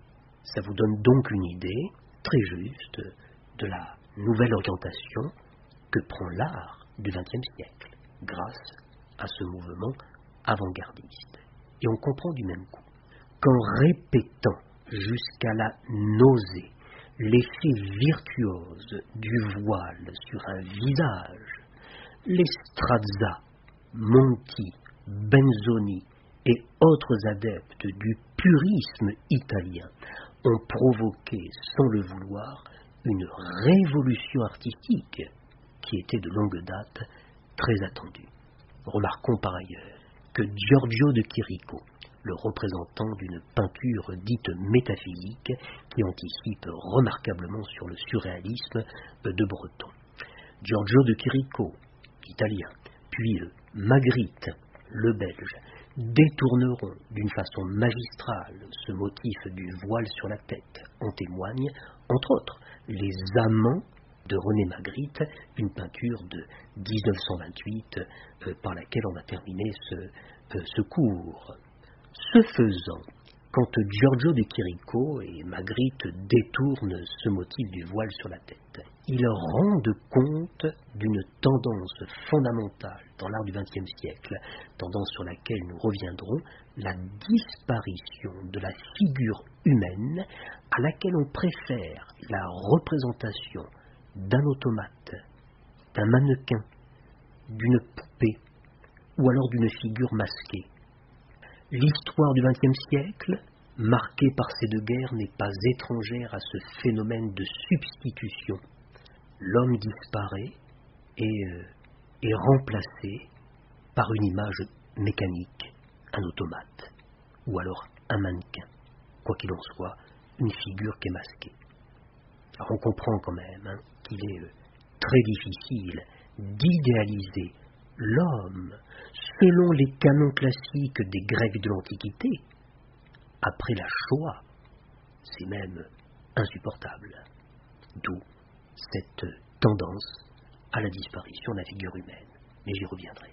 Ça vous donne donc une idée très juste de la nouvelle orientation que prend l'art du vingtième siècle grâce à ce mouvement avant-gardiste. Et on comprend du même coup qu'en répétant jusqu'à la nausée l'effet virtuose du voile sur un visage, les Strazza, Monti, Benzoni et autres adeptes du purisme italien ont provoqué, sans le vouloir, une révolution artistique qui était de longue date très attendue. Remarquons par ailleurs que Giorgio de Chirico, le représentant d'une peinture dite métaphysique qui anticipe remarquablement sur le surréalisme de Breton. Giorgio de Chirico, italien, puis euh, Magritte, le Belge, détourneront d'une façon magistrale ce motif du voile sur la tête. En témoignent, entre autres, les amants de René Magritte, une peinture de dix-neuf cent vingt-huit euh, par laquelle on a terminé ce, euh, ce cours. Ce faisant, quand Giorgio de Chirico et Magritte détournent ce motif du voile sur la tête, ils rendent compte d'une tendance fondamentale dans l'art du vingtième siècle, tendance sur laquelle nous reviendrons, la disparition de la figure humaine à laquelle on préfère la représentation d'un automate, d'un mannequin, d'une poupée ou alors d'une figure masquée. L'histoire du vingtième siècle, marquée par ces deux guerres, n'est pas étrangère à ce phénomène de substitution. L'homme disparaît et euh, est remplacé par une image mécanique, un automate, ou alors un mannequin, quoi qu'il en soit, une figure qui est masquée. Alors on comprend quand même hein, qu'il est euh, très difficile d'idéaliser l'homme selon les canons classiques des Grecs de l'Antiquité. Après la Shoah, c'est même insupportable. D'où cette tendance à la disparition de la figure humaine. Mais j'y reviendrai.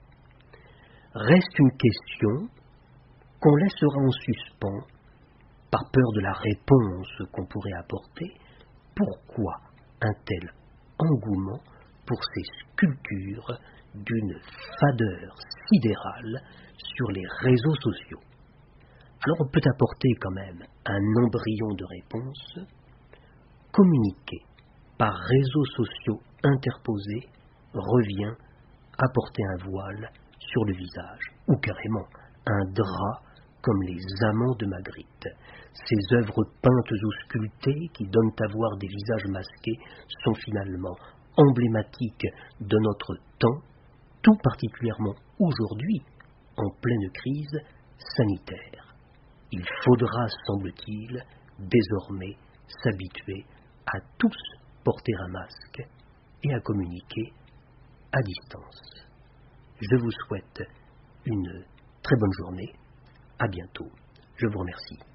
Reste une question qu'on laissera en suspens par peur de la réponse qu'on pourrait apporter. Pourquoi un tel engouement pour ces sculptures d'une fadeur sidérale sur les réseaux sociaux? Alors on peut apporter quand même un embryon de réponse. Communiquer par réseaux sociaux interposés revient à porter un voile sur le visage, ou carrément un drap comme les amants de Magritte. Ces œuvres peintes ou sculptées qui donnent à voir des visages masqués sont finalement emblématiques de notre temps, tout particulièrement aujourd'hui, en pleine crise sanitaire. Il faudra, semble-t-il, désormais s'habituer à tous porter un masque et à communiquer à distance. Je vous souhaite une très bonne journée. À bientôt. Je vous remercie.